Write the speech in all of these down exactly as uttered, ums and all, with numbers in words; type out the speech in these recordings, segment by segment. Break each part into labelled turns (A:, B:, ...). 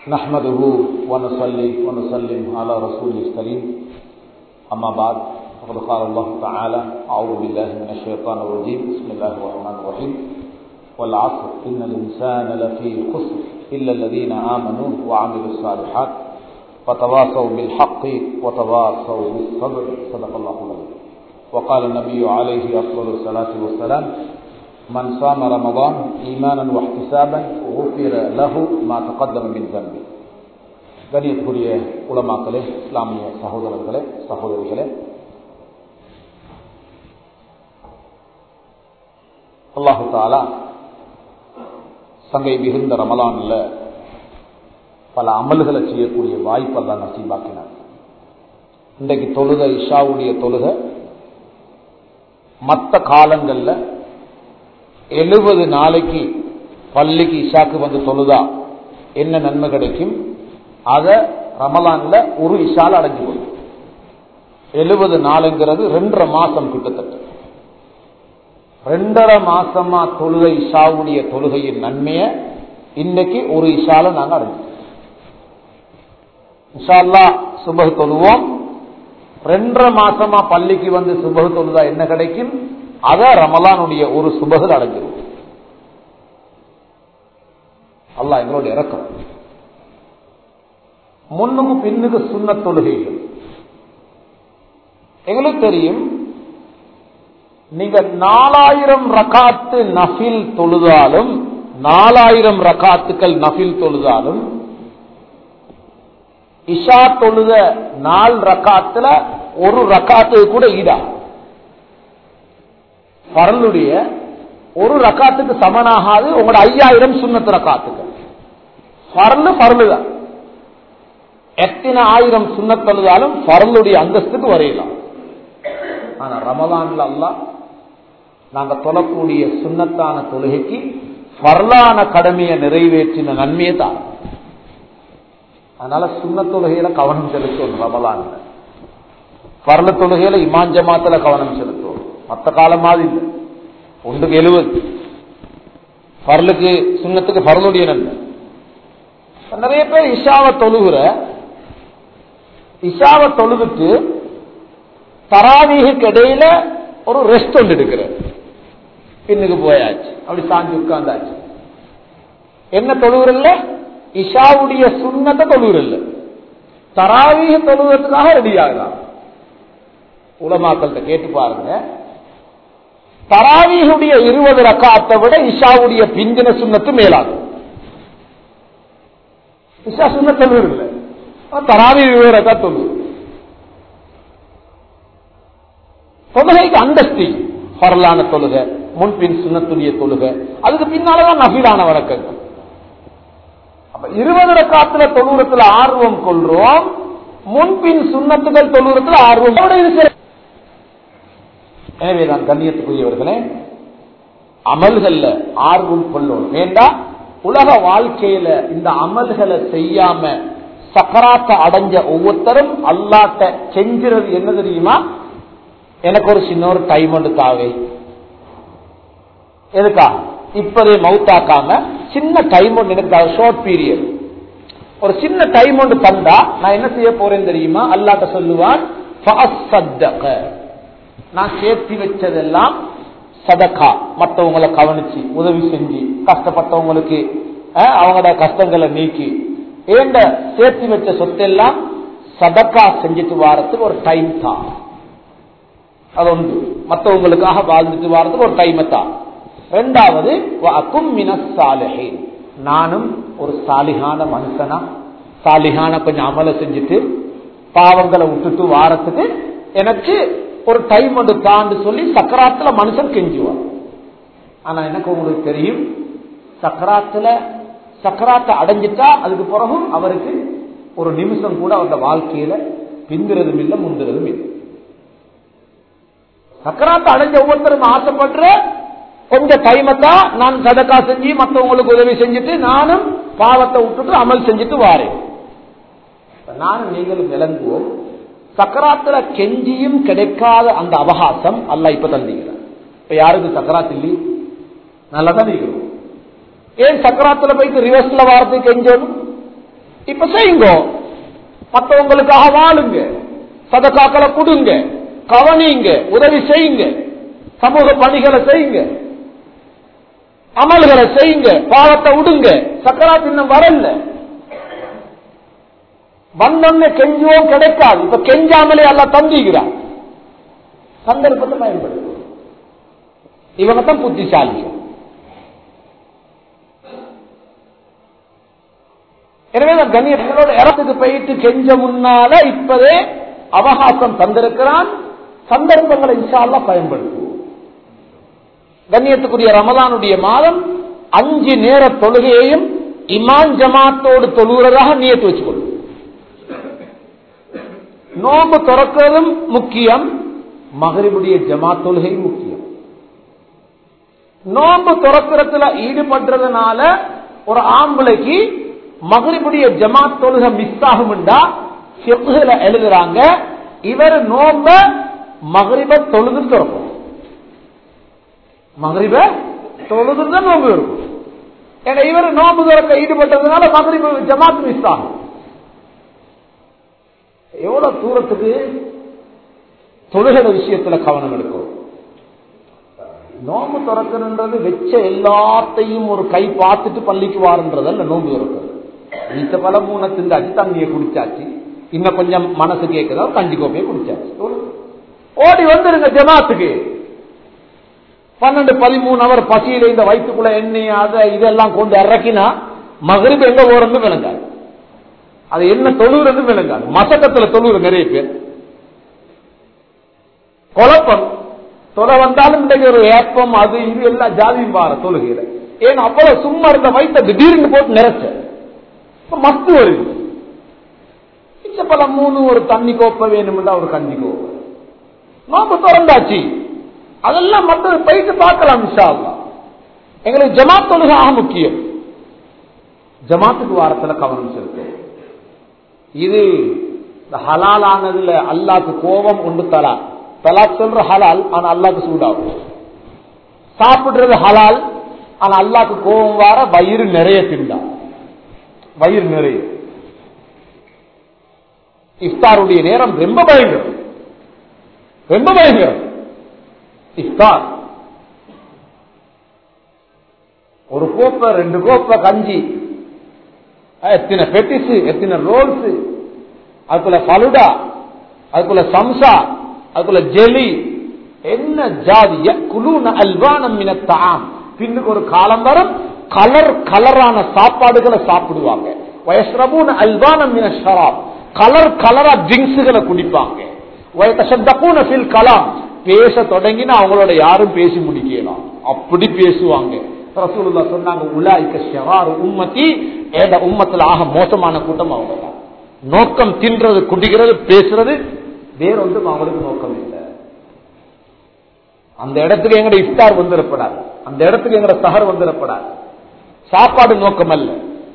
A: نحمده ونصلي ونسلم على رسوله الكريم أما بعد فقد قال الله تعالى أعوذ بالله من الشيطان الرجيم بسم الله الرحمن الرحيم والعصر إن الإنسان لفي خسر إلا الذين آمنوا وعملوا الصالحات وتواصوا بالحق وتواصوا بالصبر صدق الله العظيم. وقال النبي عليه أفضل الصلاة والسلام من صام رمضان إيمانا واحتسابا غفر له ما تقدم من ذنبه. கண்ணியத்துக்குரிய உலமாக்களே, இஸ்லாமிய சகோதரர்களே, சகோதரிகளே, அல்லாஹு தஆலா சங்கை மிகுந்த ரமலான்ல பல அமல்களை செய்யக்கூடிய வாய்ப்பெல்லாம் நசீபாக்கினார். இன்றைக்கு தொழுக இஷாவுடைய தொழுக மற்ற காலங்கள்ல எழுபது நாளைக்கு பள்ளிக்கு இஷாக்கு வந்து தொழுதா என்ன நன்மை கிடைக்கும், அத ரமலான்ல ஒரு இஷால அடைஞ்சு போகும். எழுபது நாளுங்கிறது ரெண்டரை மாசம், கிட்டத்தட்ட ரெண்டரை மாசமா தொழுகை இஷாவுடைய தொழுகையின் நன்மைய இன்னைக்கு ஒரு இஷால நாங்க அடைஞ்சோம். இன்ஷா அல்லாஹ் சுபஹ் தொழுவோம். ரெண்டரை மாசமா பள்ளிக்கு வந்து சுபஹ் தொழுதா என்ன கிடைக்கும், அத ரமலானுடைய ஒரு சுபஹில் அடைஞ்சிரும். அல்லாஹ் எங்களுடைய இறக்கம். முன்னுக்கு பின்னுக்கு சுன்னத் தொழுகைகள் எங்களுக்கு தெரியும். நீங்க நாலாயிரம் ரகாத்து நஃபில் தொழுதாலும் நாலாயிரம் ரகாத்துக்கள் நஃபில் தொழுதாலும் இஷா தொழுத நாலு ரகாத்துல ஒரு ரகாத்து கூட ஈடா பரலுடைய ஒரு ரகாத்துக்கு சமனாகாது. உங்களோட ஐயாயிரம் சுன்னத்து ரகாத்துக்கு பரலு பரலு தான். எத்தனை ஆயிரம் சுன்னத் தொழுதாலும் பரலுடைய அந்தஸ்துக்கு வரையலாம். ஆனா ரமலான்ல அல்லாஹ் நாங்க தொழக்கூடிய சுன்னத்தான தொழுகைக்கு பரலான கடமையை நிறைவேற்றின நன்மையை தான். அதனால சுன்னத் தொழுகையில கவனம் செலுத்தணும். ரமலான்ல பரல தொழுகையில இமாம் ஜமாத்துல கவனம் செலுத்தணும். மற்ற காலம் மாதிரி இல்லை. ஒன்றுக்கு எழுபது பரலுக்கு சுன்னத்துக்கு பரலுடைய நன்மை. நிறைய பேர் இஷாவை தொழுகிற இஷாவை தொழுதுட்டு தராவீஹுக்கு இடையில ஒரு ரெஸ்ட் ஒன்று எடுக்கிற, பின்னுக்கு போயாச்சு, அப்படி சாஞ்சு உட்கார்ந்தாச்சு. என்ன தொழுகிறல்ல, இஷாவுடைய சுன்னத்தை தொழுகிறல்ல, தராவீஹ தொழுகிறதுக்காக ரெடி ஆகிறான். உலமாக்கள்கிட்ட கேட்டு பாருங்க, தராவீஹுடைய இருபது ரக்காத்தை விட இஷாவுடைய பிந்தின சுன்னத்து மேலாகும். இஷா சுன்னத் தொழுகிறல்ல, தராவீஹ் இருபது ரக்கா தொழு. தொழுகைக்கு அந்தஸ்தி பரலான தொழுக, முன்பின் சுன்னத்துடைய தொழுக, அதுக்கு பின்னாலதான் நஃபிலான வழக்கங்கள். அப்ப இருபது ரக்காத்துல தொழுகிறதுல ஆர்வம் கொள்றோம், முன்பின் சுன்னத்துகள் தொழுகிறதுல ஆர்வம். எனவேதான் கண்ணியத்துக்குரியவர்களே, அமல்கள்ல ஆர்வம் கொள்ளணும். வேண்டாம் உலக வாழ்க்கையில இந்த அமல்களை செய்யாம சக்கராத்த அடைஞ்ச ஒவ்வொருத்தரும் அல்லாட்ட செஞ்சுறது என்ன தெரியுமா, எனக்கு ஒரு சின்ன ஒரு டைம் ஒன்று தாவே, எதுக்கா இப்பதே மவுத்தாக்காம சின்ன டைம் ஒன்று எனக்கு ஷார்ட் பீரியட், ஒரு சின்ன டைம் ஒன்று தந்தா நான் என்ன செய்ய போறேன் தெரியுமா, அல்லாட்ட சொல்லுவான் நான் சேர்த்தி வச்சதெல்லாம் சதகா, மற்றவங்களை கவனிச்சு உதவி செஞ்சு கஷ்டப்பட்டவங்களுக்கு அவங்களோட கஷ்டங்களை நீக்கி ஏண்ட சேர்த்தி வச்ச சொத்தெல்லாம் சதகா செஞ்சுட்டு வாரத்துக்கு ஒரு டைம் தான். அது ஒன்று, மற்றவங்களுக்காக வாழ்ந்துட்டு வாரத்துக்கு ஒரு டைம் தான். ரெண்டாவது நானும் ஒரு சாலிகான மனுஷனா, சாலிகான கொஞ்சம் அமல செஞ்சுட்டு பாவங்களை விட்டுட்டு வாரத்துக்கு எனக்கு ஒரு டைம் ஒன்று தாண்டு சொல்லி சக்கராத்துல மனுஷன் கெஞ்சுவார். ஆனா எனக்கு உங்களுக்கு தெரியும், சக்கராத்துல சக்கராத்தை அடைஞ்சிட்டா அதுக்கு பிறகும் அவருக்கு ஒரு நிமிஷம் கூட அவருடைய வாழ்க்கையில பிந்துறதும் இல்லை முந்துறதும் இல்லை. சக்கராத்தை அடைஞ்ச ஒவ்வொருத்தரும் ஆசைப்படுற கொஞ்சம் டைமை தான் நான் சதக்கா செஞ்சு மற்றவங்களுக்கு உதவி செஞ்சுட்டு நானும் பாவத்தை விட்டுட்டு அமல் செஞ்சுட்டு வாரேன். நானும் நீங்களும் விளங்குவோம், சக்கராத்துல கெஞ்சியும் கிடைக்காத அந்த அவகாசம் அல்லாஹ் இப்ப தந்தீங்கிறார். இப்ப யாருக்கு சக்கராத் இல்லை, நல்லதான் நீங்களும் ஏன் சக்கராத்துல போயிட்டு ரிவர்ஸ்ல வாரத்துக்கு கெஞ்சணும்? இப்ப செய்யுங்க, மற்றவங்களுக்காக வாழுங்க, சதகாக்களை கொடுங்க, கவனிங்க, உதவி செய்யுங்க, சமூக பணிகளை செய்யுங்க, அமல்களை செய்யுங்க, பாவத்தை விடுங்க. சக்கராத் இன்னும் வரல, வந்தோன்னு கெஞ்சுவோம் கிடைக்காது. இப்ப கெஞ்சாமலே எல்லாம் தந்திக்கிறார். சந்தர்ப்பத்தை பயன்படுத்தும். இவங்க தான் புத்திசாலி. எனவே கண்ணியங்களோட இடத்துக்கு போயிட்டு கெஞ்ச முன்னால இப்பதே அவகாசம் தந்திருக்கிறான். சந்தர்ப்பங்களை இன்ஷா அல்லாஹ் பயன்படுத்துவோம். கண்ணியத்துக்குரிய ரமலானுடைய மாதம் அஞ்சு நேர தொழுகையையும் இமாம் ஜமாத்தோடு தொழுகிறதாக நியத்து வச்சுக்கொள்ளும். நோம்பு துறக்கிறதும் முக்கியம், மகரிபுடைய ஜமாத் தொழுகை முக்கியம். நோம்பு துறக்கிறதுல ஈடுபடுறதுனால ஒரு ஆம்பளைக்கு மகரிபுடைய ஜமாத் தொழுகை மிஸ் ஆகும்டா ஃபிக்ஹ்ல எழுதுறாங்க, இவர் நோம்ப மகரிப தொழுது துறக்கும். மகரிப தொழுதுதான் நோம்பு இருக்கும். ஏன்னா இவர் நோம்பு துறக்க ஈடுபட்டதுனால மகரிப ஜமாத் மிஸ் ஆகும். எவ்வளவு தூரத்துக்கு தொழுகிற விஷயத்துல கவனம் எடுக்கும். நோம்பு துறக்கிறது வச்ச எல்லாத்தையும் ஒரு கை பார்த்துட்டு பள்ளிக்கு வாருன்றதல்ல நோம்பு துறக்கிறது. வீட்ட பல மூணு திண்டாச்சு, தண்ணியை குடிச்சாச்சு, இன்னும் கொஞ்சம் மனசு கேட்குதா கஞ்சி கோப்பையை குடிச்சாச்சு, ஓடி வந்துருங்க ஜமாத்துக்கு. பன்னெண்டு பதிமூணு அவர் பசியில இந்த வயிற்றுக்குள்ள எண்ணெய் அதை இதெல்லாம் கொண்டு இறக்கினா மகரிப் எங்க ஓரந்து விளங்காது, அது என்ன தொழுகிறது விளங்காது. மசக்கத்துல தொழுகிற நிறைய பேர் குழப்பம். தொலை வந்தாலும் இன்றைக்கு ஒரு ஏப்பம் அது இது எல்லாம் ஜாதியும் பார தொழுகிற. ஏன் அவ்வளவு சும்மா இருந்த வயிற்ற திடீர்னு போட்டு நிறைச்ச மஸ்து வருது. பல மூணு ஒரு தண்ணி கோப்ப வேணும்னா ஒரு கஞ்சி கோப்ப நோம்பு திறந்தாச்சு. அதெல்லாம் மற்றது போயிட்டு பார்க்கலாம் இன்ஷா அல்லாஹ். எங்களுக்கு ஜமாத் தொழுகை ஆக முக்கியம். ஜமாத்துக்கு வாரத்துல கவனம் செலுத்து. இது ஹலாலானதுல அல்லாஹ்க்கு கோபம் உண்டு. தலாக் தலாக் சொல்ற ஹலால், ஆனா அல்லாஹ்க்கு சூடாகும். சாப்பிடுறது ஹலால், ஆனா அல்லாஹ்க்கு கோபம் வர வயிறு நிறைய திண்டா, வயிறு நிறைய. இஃப்தாருடைய நேரம் ரொம்ப பயங்கரம், ரொம்ப பயங்கரம். இஃப்தார் ஒரு கோப்பை ரெண்டு கோப்பை கஞ்சி, எத்தனை பெட்டிஸ், எத்தனை ரோல்ஸ், அதுக்குள்ள பலுடா, அதுக்குள்ள சம்சா, அதுக்குள்ள ஜெலி, என்ன ஜாதி குலூன அல்வானம் மின தஆம். பின்னுக்கு ஒரு காலம் வரும் கலர் கலரான சாப்பாடுகளை சாப்பிடுவாங்க. வயஸ்ரபூன அல்வானம் மின ஷராப், கலர் கலரா ட்ரிங்க்ஸ்களை குடிப்பாங்க. வயதஷத்தகூன ஃபில் கலாம், பேச தொடங்கினா அவங்களோட யாரும் பேசி முடிக்கலாம், அப்படி பேசுவாங்க. ரசூலுல்லாஹ் சொன்னாங்க, உலாயிக ஷராரு உம்மத்தி, ஏட உம்மத்துல ஆக மோசமான கூட்டம் அவங்க தான். நோக்கம் தின்றது, குடிக்கிறது, பேசுறது, வேறொன்றும் அவங்களுக்கு நோக்கம் இல்லை. அந்த இடத்துக்கு எங்கட இஃப்தார் வந்துடப்படாது, அந்த இடத்துக்கு எங்கட சஹர் வந்துடப்படாது. சாப்பாடு நோக்கம் அல்ல.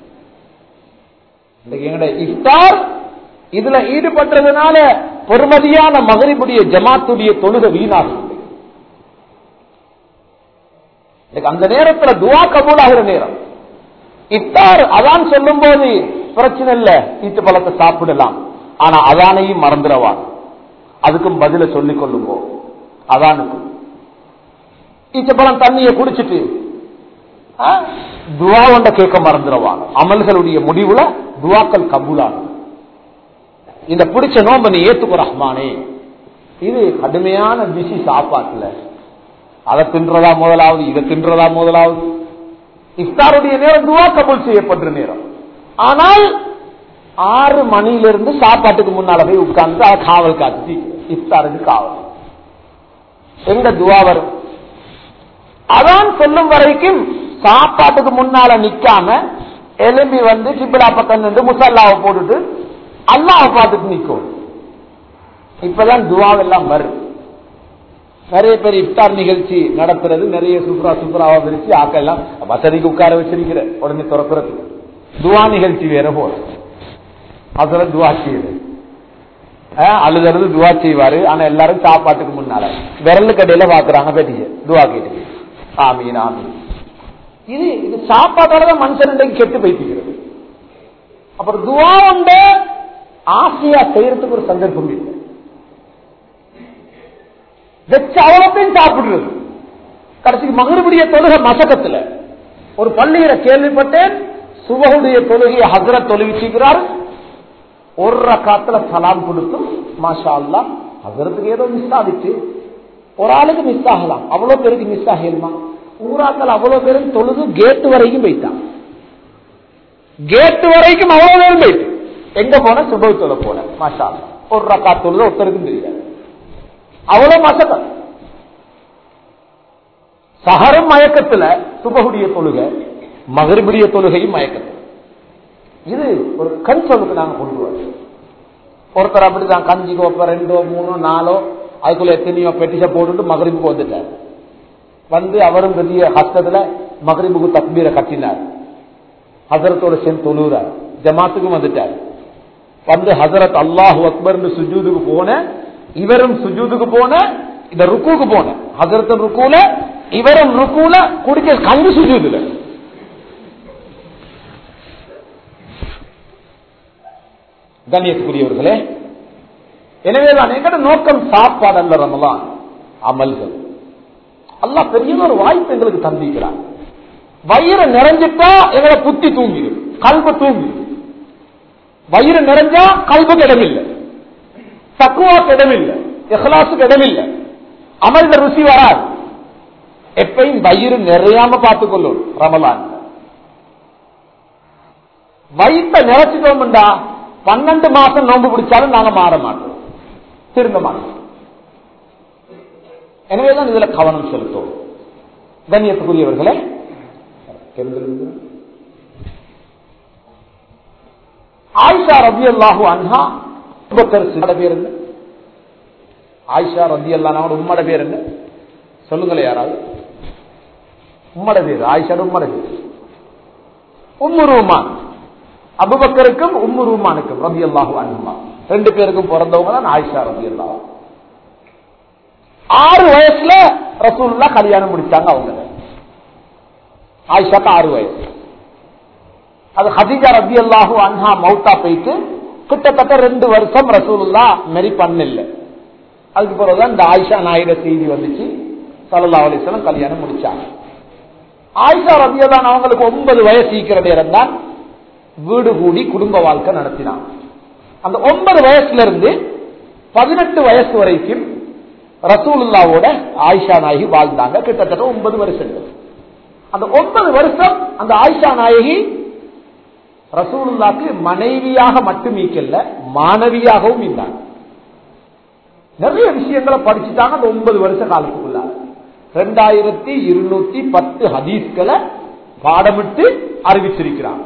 A: எங்கட இஃப்தார் இதுல ஈடுபட்டதுனால பொறுமதியான மகரிபுடைய ஜமாத்துடைய தொழுகை வீணாகும். அந்த நேரத்தில் துவா கபூலாகிற நேரம். இஃப்தார் அதான் சொல்லும் போது பிரச்சனை இல்ல, ஈட்டு பழத்தை சாப்பிடலாம். ஆனா அதானையும் மறந்துடவான், அதுக்கும் பதில சொல்லிக் கொள்ளும் போது அதானுக்கும் ஈச்சப்பழம் தண்ணியை குடிச்சிட்டு துவா ஒன்ற கேட்க மறந்துடவான். அமல்களுடைய முடிவுல துவாக்கள் கபூலாகும். இந்த பிடிச்ச நோம்ப நீ ஏத்துக்கோ ரஹ்மானே. இது கடுமையான பிசி சாப்பாட்டுல அதை தின்றதா முதலாவது, இதை தின்றதா முதலாவது. இஃப்தாருடைய நேரம் துவா கபூல் செய்யப்படுற நேரம். ஆனால் ஆறு மணியிலிருந்து சாப்பாட்டுக்கு முன்னால போய் உட்கார்ந்து அதை காவல் காத்து இஃப்தாருக்கு காவல். எங்க துவா வரும்? அதான் சொல்லும் வரைக்கும் சாப்பாட்டுக்கு முன்னால நிக்காம எலும்பி வந்து சிப்பிலா பக்கம் நின்று முசல்லாவை போட்டுட்டு அல்லாஹ் பார்த்துட்டு நிற்கும். இப்பதான் துவாவெல்லாம் வரும். நிறைய பேர் இஃப்தார் நிகழ்ச்சி நடத்துறது, நிறைய சூப்பரா சூப்பராவா விரிச்சு ஆக்கெல்லாம் வசதிக்கு உட்கார வச்சிருக்கிற உடனே துறக்கிறது. துவா நிகழ்ச்சி வேற போல, அதுல துவா செய்யுது, அழுதுறது துவா செய்வாரு. ஆனா எல்லாரும் சாப்பாட்டுக்கு முன்னால விரல் கடையில பாக்குறாங்க, பெட்டிய துவா கேட்டு ஆமீன் ஆமீன். இது இது சாப்பாட்டாலதான் மனுஷன் கெட்டு போய்த்துக்கிறது.
B: அப்புறம் துவா உண்டு ஆசையா செய்யறதுக்கு ஒரு சந்தர்ப்பம் இல்லை. வச்சு அவ்வளோத்தையும் சாப்பிடுறது. கடைசிக்கு மகரிபுடைய தொழுகை மசக்கத்துல ஒரு பள்ளியில கேள்விப்பட்டேன், சுபஹுடைய தொழுகையை ஹஜ்ரத் தொழுவிச்சுக்கிறார். ஒரு ரக்காத்துல சலாம் கொடுத்து மாஷா அல்லாஹ் ஹஜ்ரத்துக்கு ஏதோ மிஸ் ஆகிச்சு. ஒரு ஆளுக்கு மிஸ் ஆகலாம், அவ்வளவு பேருக்கு மிஸ் ஆகலுமா? ஊராக்கள் அவ்வளவு பேரும் தொழுது கேட்டு வரைக்கும் போயிட்டான். கேட்டு வரைக்கும் அவ்வளவு பேரும் போயிட்டு எங்க போன சுபஹ் தொழ போன மாஷா அல்லாஹ் ஒரு ரக்கா தொழுது ஒருத்தருக்கும் தெரியாது. அவ்வளவு மசக்கம். சஹரும் மயக்கத்துல சுபஹுடைய தொழுகை, மகரிபுடைய தொழுகையும் மயக்கத்தில். இது ஒரு கன்சோலுக்கு நாங்க கொண்டு வரோம். ஒருத்தர் அப்படிதான் கஞ்சி கோப்ப ரெண்டோ மூணோ நாலோ அதுக்குள்ள எத்தனையோ பெட்டிஷ போட்டுட்டு மகரிபுக்கு வந்துட்டார். வந்து அவரும் பெரிய ஹஸ்தத்துல மகரிபுக்கு தக்பீரை கட்டினார். ஹசரத்தோட சேர்ந்து தொழுகிறார். ஜமாத்துக்கும் வந்துட்டார். வந்து ஹசரத் அல்லாஹு அக்பர் சுஜூதுக்கு போன, இவரும் சுஜூதுக்கு போன, இந்த ருக்குக்கு போன. ஹசரத் ருக்குல இவரும் ருக்குல குடிக்க கண்டு சுஜூதுல. கண்ணியத்துக்குரியவர்களே, எனவேதான் எங்கட நோக்கம் சாப்பாடு அல்ல, ரமலான் அமல்கள். அல்லாஹ் பெரிய ஒரு வாய்ப்பு எங்களுக்கு தந்திக்கிறான். வயிறு நிறைஞ்சிட்டா எங்களை புத்தி தூங்கிடும், கல்பு தூங்கிடும். வயிறு நிறைஞ்சா கல்புக்கு இடமில்லை, தக்குவாக்கு இடமில்லை, இஹ்லாசுக்கு இடமில்லை, அமல்ல ருசி வராது. எப்பயும் வயிறு நிறையாம பார்த்துக் கொள்ளும். ரமலான் வயிற்ற நிறைச்சிட்டோம்டா பன்னெண்டு மாசம் நோன்பு பிடிச்சாலும் நாங்க மாற மாட்டோம், திரும்ப மாட்டோம். எனவேதான் இதுல கவனம் செலுத்தும். கண்ணியத்துக்குரியவர்களே, ஆயிஷா ரலியல்லாஹு அன்ஹா பேர் என்ன? ஆயிஷா ரலியல்லாஹு உம்மட பேர் என்ன சொல்லுங்களே யாராவது? உம்மட பேர் ஆயிஷா, உம்மட பேர் உம்மு ரூமான். அபூபக்கருக்கும் உம்மு ரூமானுக்கும் ரலியல்லாஹு அன்ஹுமா ரெண்டு பேருக்கும் பிறந்தவங்க தான் ஆயிஷா ரலியல்லாஹு. ஆறு வயசுல ரசூலுல்லாஹ் கல்யாணம் முடிச்சாங்க. அவங்க ஆயிஷாக்கு ஆறு வயசு. அது ஹதீஜா ரலியல்லாஹு அன்ஹா மௌத்தா போயிட்டு கிட்டத்தட்ட ரெண்டு வருஷம் ரசூலுல்லாஹ் மேரி பண்ணல. அதுக்கு பிறகுதான் இந்த ஆயிஷா நாயுட செய்தி வந்துச்சு. ஸல்லல்லாஹு அலைஹி வஸல்லம் கல்யாணம் முடிச்சாங்க. ஆயிஷா ரலியல்லாஹு அவங்களுக்கு ஒன்பது வயசு ஈக்கிற நேரம் தான் வீடு கூடி குடும்ப வாழ்க்கை நடத்தினாங்க. அந்த ஒன்பது வயசுல இருந்து பதினெட்டு வயசு வரைக்கும் ரசூலுல்லாவோட ஆயிஷா நாயகி வாழ்ந்தாங்க. கிட்டத்தட்ட ஒன்பது வருஷங்கள். அந்த ஒன்பது வருஷம் அந்த ஆயிஷா நாயகி ரசூலுல்லாக்கு மனைவியாக மட்டும் ஈக்கல்ல, மாணவியாகவும் இருந்தாங்க. நிறைய விஷயங்களை படிச்சுட்டாங்க அந்த ஒன்பது வருஷ காலத்துக்குள்ள. ரெண்டாயிரத்தி இருநூத்தி பத்து ஹதீஸ்களை பாடமிட்டு அறிவிச்சிருக்கிறாங்க.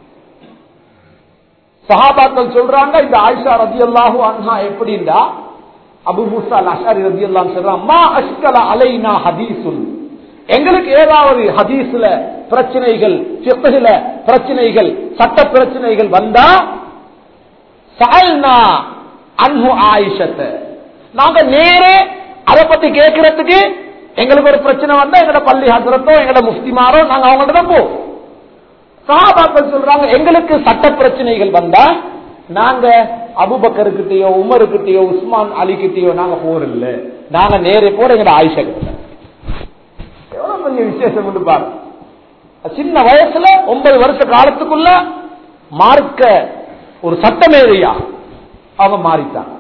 B: சஹாபாக்கள் சொல்றாங்க, இந்த ஆயிஷா ரலியல்லாஹு அன்ஹா எப்படின்னா, அபு மூஸா அல்-அஷ்அரி ரலியல்லாஹு அன்ஹு சொல்றாங்க, மா அஷ்கல அலைனா ஹதீஸுன், எங்களுக்கு ஏதாவது ஹதீஸ்ல பிரச்சனைகள், ஃபிக்ஹ்ல பிரச்சனைகள், சட்ட பிரச்சனைகள் வந்தா சஅல்னா அன்ஹு ஆயிஷத, நாங்க நேரே அதை பத்தி கேட்கறதுக்கு எங்களுக்கு ஒரு பிரச்சனை வந்தா எங்கட பள்ளி ஹஜ்ரத்தோ எங்கட முஃப்திமாரோ நாங்க அவங்கள்ட்ட போவோம். சஹாபாக்கள் சொல்றாங்க, எங்களுக்கு சட்ட பிரச்சனைகள் வந்தா நாங்க அபூபக்கர்கிட்டயோ உமர்கிட்டயோ உஸ்மான் அலி கிட்டயோ நாங்க போறதில்ல, நாங்க நேரே போற எங்கட ஆயிஷா கிட்ட. எவ்வளவு பெரிய விசேஷம் கொண்டு பாருங்க. சின்ன வயசுல ஒன்பது வருஷ காலத்துக்குள்ள மார்க்க ஒரு சட்டமேதையா அவங்க மாறிட்டாங்க.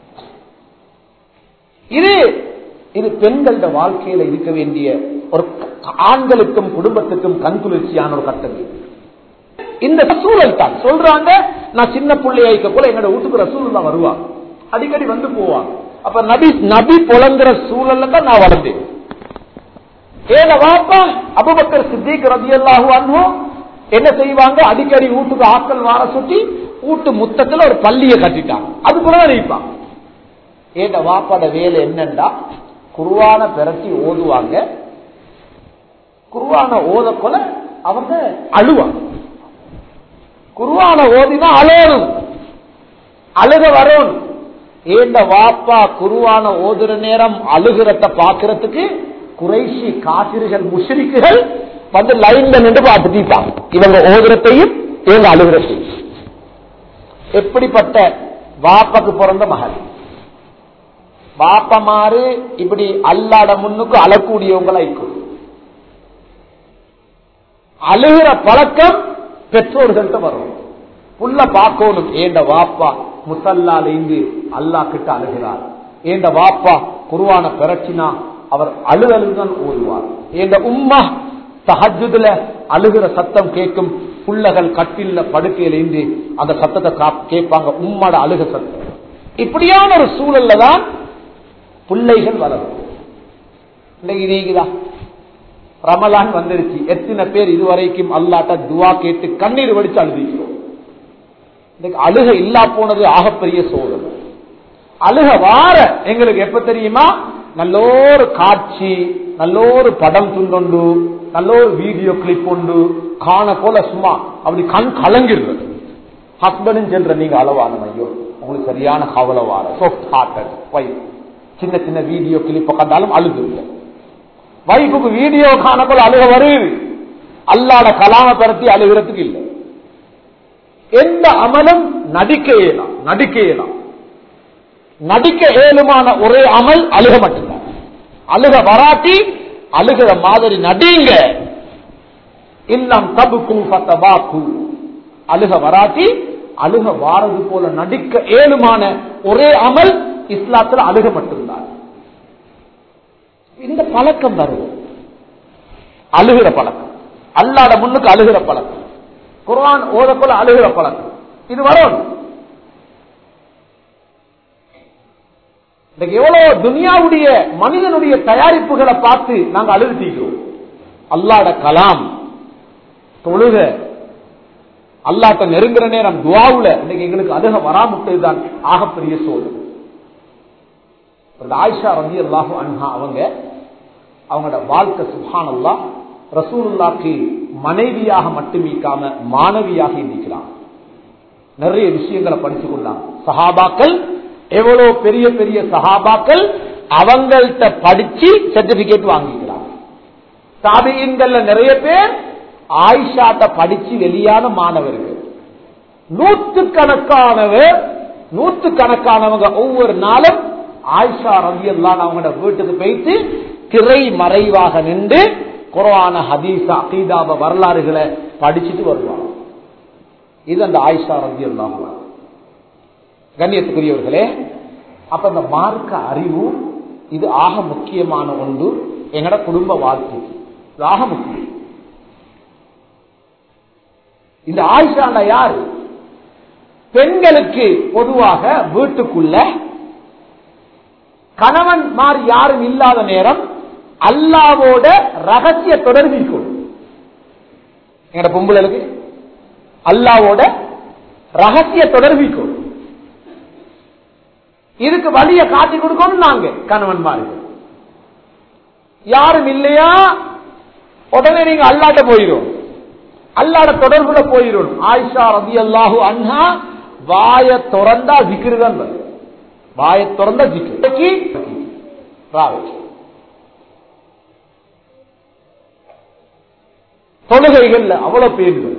B: இது இது பெண்களோட வாழ்க்கையில இருக்க வேண்டிய ஒரு ஆண்களுக்கும் குடும்பத்துக்கும் கண்குளிர்ச்சியான ஒரு கட்டம். இந்த சூழல் தான் சொல்றாங்க. நான் சின்ன பிள்ளையா இருக்க போல எங்களோட வீட்டுக்கு ரசூலுல்லாஹ் தான் வருவாங்க, அடிக்கடி வந்து போவாங்க. அப்ப நபி நபி புலங்குற சூழல்ல தான் நான் வளர்ந்தேன். ஏன வாப்பா அபூபக்கர் சித்திக் ரலியல்லாஹு அன்ஹு என்ன செய்வாங்க, அடிக்கடி வீட்டுக்கு ஆட்கள் வார சுத்தி வீட்டு முத்தத்துல ஒரு பள்ளியை கட்டிட்டாங்க. அது கூட நினைப்பாங்க. ஏன வாப்பாட வேலை என்னன்னா, குர்ஆன பிரட்டி ஓதுவாங்க. குர்ஆன ஓத கொல அவங்க அழுவாங்க. குர்ஆன ஓதினா அழணும், அழுக வரும். ஏண்ட வாப்பா குர்ஆன ஓதுற நேரம் அழுகிறத பாக்குறதுக்கு குறைஷி காபிர்கள் முஷ்ரிக்குகள் வந்து லைன்ல நின்று பார்த்துட்டாங்க. இவங்க ஓதுறதையும் இவங்க அழுகிறதையும். எப்படிப்பட்ட வாப்பக்கு பிறந்த மகள், வாப்பமாறு இப்படி அல்லாட முன்னுக்கு அழக்கூடியவங்களா இருக்கும். அழுகிற பழக்கம் பெற்றோர்கள்ட்ட வரும். புள்ள பார்க்கணும், ஏண்ட வாப்பா முசல்லால இங்கு அல்லா கிட்ட அழுகிறார், ஏண்ட வாப்பா குர்ஆன பிரச்சினா அவர் அழுதலுதான் ஓடுவார், ஏண்ட உம்மா தஹஜ்ஜுதுல அழுகிற சத்தம் கேட்கும், புள்ளகள் கட்டில படுக்கையில இருந்து அந்த சத்தத்தை கேட்பாங்க, உம்மோட அழுக சத்தம். இப்படியான ஒரு சூழல்ல தான் பிள்ளைகள் வளரும். ரமலான் வந்துருச்சு, எத்தனை பேர் இதுவரைக்கும் அல்லாட்ட துவா கேட்டு கண்ணீர் வடிச்சு அழுதிக்கிறோம். அழுக இல்லா போனது ஆகப்பெரிய சோதனை. அழுக வார எங்களுக்கு எப்ப தெரியுமா, நல்லோரு காட்சி, நல்லோரு படம் துண்டொண்டு, நல்லோரு வீடியோ கிளிப் உண்டு காண போல சும்மா அப்படி கண் கலங்கிடுறது. ஹஸ்பண்ட் சென்ற நீங்க அளவான ஐயோ உங்களுக்கு சரியான கவலை வார சாஃப்ட் ஹார்ட்டட் வைஃப், சின்ன சின்ன வீடியோ கிளிப்ப கண்டாலும் அழுகுங்க. வைஃபுக்கு வீடியோ காண போல அழுக வருது, அல்லாட கலாம பரத்தி அழுகிறதுக்கு இல்லை. எந்த அமலும் நடிக்க இயலாம், நடிக்க இயலாம். நடிக்க ஏழுமான ஒரே அமல் அழுக மட்டும்தான். அழுக வராட்டி அழுகிற மாதிரி நடிங்க. இல்லம் தபுக்கும் ஃபதபாக்கு, அழுக வராட்டி அழுக வாரது போல நடிக்க ஏழுமான ஒரே அமல் இஸ்லாத்தில் அழுக மட்டும்தான். இந்த பழக்கம் வரும், அழுகிற பழக்கம், அல்லாட முன்னுக்கு அழுகிற பழக்கம், குர்ஆன் ஓதப்போல அழுகிற பழக்கம், இது வரும். எவ்வளவு துனியாவுடைய மனிதனுடைய தயாரிப்புகளை பார்த்து நாங்கள் அழுதுகிறோம். அல்லாட கலாம், தொழுக, அல்லாட்ட நெருங்குற நேரம் துஆவுல இன்னைக்கு எங்களுக்கு அழுக வராமுட்டதுதான் ஆகப்பெரிய சோதனை. ஆயிஷா ரலியல்லாஹு அன்ஹா அவங்க அவங்களோட வாழ்க்கை சுப்ஹானல்லாஹ், ரசூலுல்லாஹ்க்கு மனைவியாக மட்டுமிக்காம மாணவியாக இருக்கிறாங்க. நிறைய விஷயங்களை படிச்சு கொண்டாங்க. சஹாபாக்கள் எவ்வளவு பெரிய பெரிய சஹாபாக்கள் அவங்கள்ட்ட படிச்சு சர்டிபிகேட் வாங்கிக்கிறாங்க. தாபிஈன்கள்ல நிறைய பேர் ஆயிஷாட்ட படிச்சு வெளியான மாணவர்கள். நூற்றுக்கணக்கானவர் நூற்றுக்கணக்கானவங்க ஒவ்வொரு நாளும் ஆயிஷா ரலியல்லாஹு அவங்களோட வீட்டுக்கு போயிட்டு திரை மறைவாக நின்று குர்ஆன ஹதீஸ் அகீதாவ வரலாறுகளை படிச்சுட்டு வருவாங்க. இது அந்த ஆயிஷா ரலியல்லாஹு அன்ஹா. கண்ணியத்துக்குரியவர்களே, அப்ப இந்த மார்க்க அறிவு இது ஆக முக்கியமான ஒன்று. எங்கட குடும்ப வாழ்க்கைக்கு இது ஆக முக்கியம். இந்த ஆயிஷா யாரு? பெண்களுக்கு பொதுவாக வீட்டுக்குள்ள கணவன் மாறி யாரும் இல்லாத நேரம் அல்லாவோட ரகசிய தொடர்பிக்கும். எங்கட பொம்புகளுக்கு அல்லாவோட ரகசிய தொடர்பிக்கும். இதுக்கு வழிய காட்டி கொடுக்கணும். நாங்க கணவன் மாறி யாரும் இல்லையா, உடனே நீங்க அல்லாட்ட போயிடும், அல்லாட தொடர்புல போயிடும். ஆயிஷா ரலியல்லாஹு அன்ஹா வாய திறந்தா ஜிக்ர் தான் வரும். வாய திறந்தா ஜிக்ர். தொழுகைகள் அவ்வளவு பேர்கள்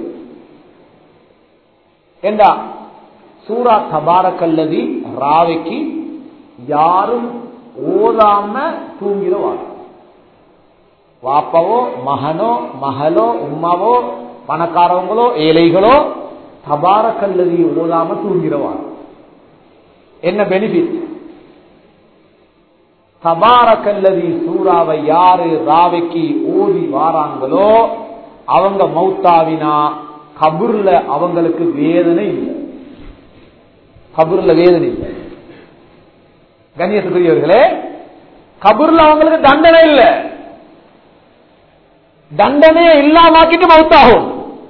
B: ஏண்டா சூரா தபாரக்கல்லதி ராவைக்கு யாரும் ஓதாம தூங்கிடுவாங்க. வாப்பவோ மகனோ மகளோ உம்மாவோ பணக்காரவங்களோ ஏழைகளோ தபாரக்கல்லதி ஓதாம தூங்கிடுவாங்க. என்ன பெனிஃபிட்? தபாரக்கல்லதி சூறாவை யாரு ராவைக்கு ஓதி வாராங்களோ அவங்க மௌத்தாவினா கபூர்ல அவங்களுக்கு வேதனை இல்லை. கபூர்ல வேதனை இல்லை. கண்ணியத்துக்குரியவர்களே, கபூர்ல அவங்களுக்கு தண்டனை இல்லை. தண்டனையை இல்லாமக்கிட்டு மௌத்தாகும்.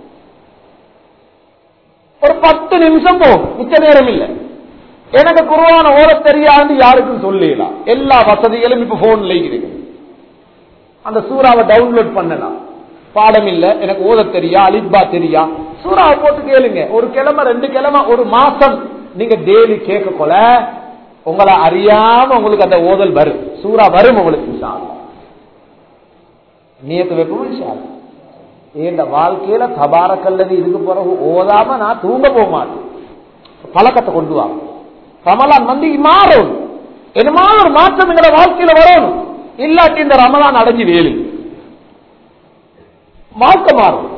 B: ஒரு பத்து நிமிஷம் போகும், மிச்ச நேரம் இல்லை. எனக்கு குர்ஆன ஓத தெரியாது யாருக்கும் சொல்லலாம். எல்லா வசதிகளும் இப்ப போன்ல இருக்கு. அந்த சூறாவை டவுன்லோட் பண்ணலாம். பாடம் இல்ல, எனக்கு ஓத தெரியா, அலிப்பா தெரியா, சூறாவை போட்டு கேளுங்க. ஒரு கிழமை ரெண்டு கிழமை ஒரு மாசம் நீங்க டெய்லி கேட்க கொள்ள உங்களை அறியாம உங்களுக்கு அந்த ஓதல் வரும். சூறா வரும் உங்களுக்கு. நியத்து வைப்போம். இந்த வாழ்க்கையில தபாரக்கல்லது இதுக்கு பிறகு ஓதாம நான் தூங்க போக மாட்டேன். பழக்கத்தை கொண்டு வாங்க. ரமலான் வந்து மாறும், என்னமா ஒரு மாற்றம் எங்களோட வாழ்க்கையில வரணும். இல்லாட்டி இந்த ரமலான் அடைஞ்சு வேலு வாழ்க்கை மாறும்.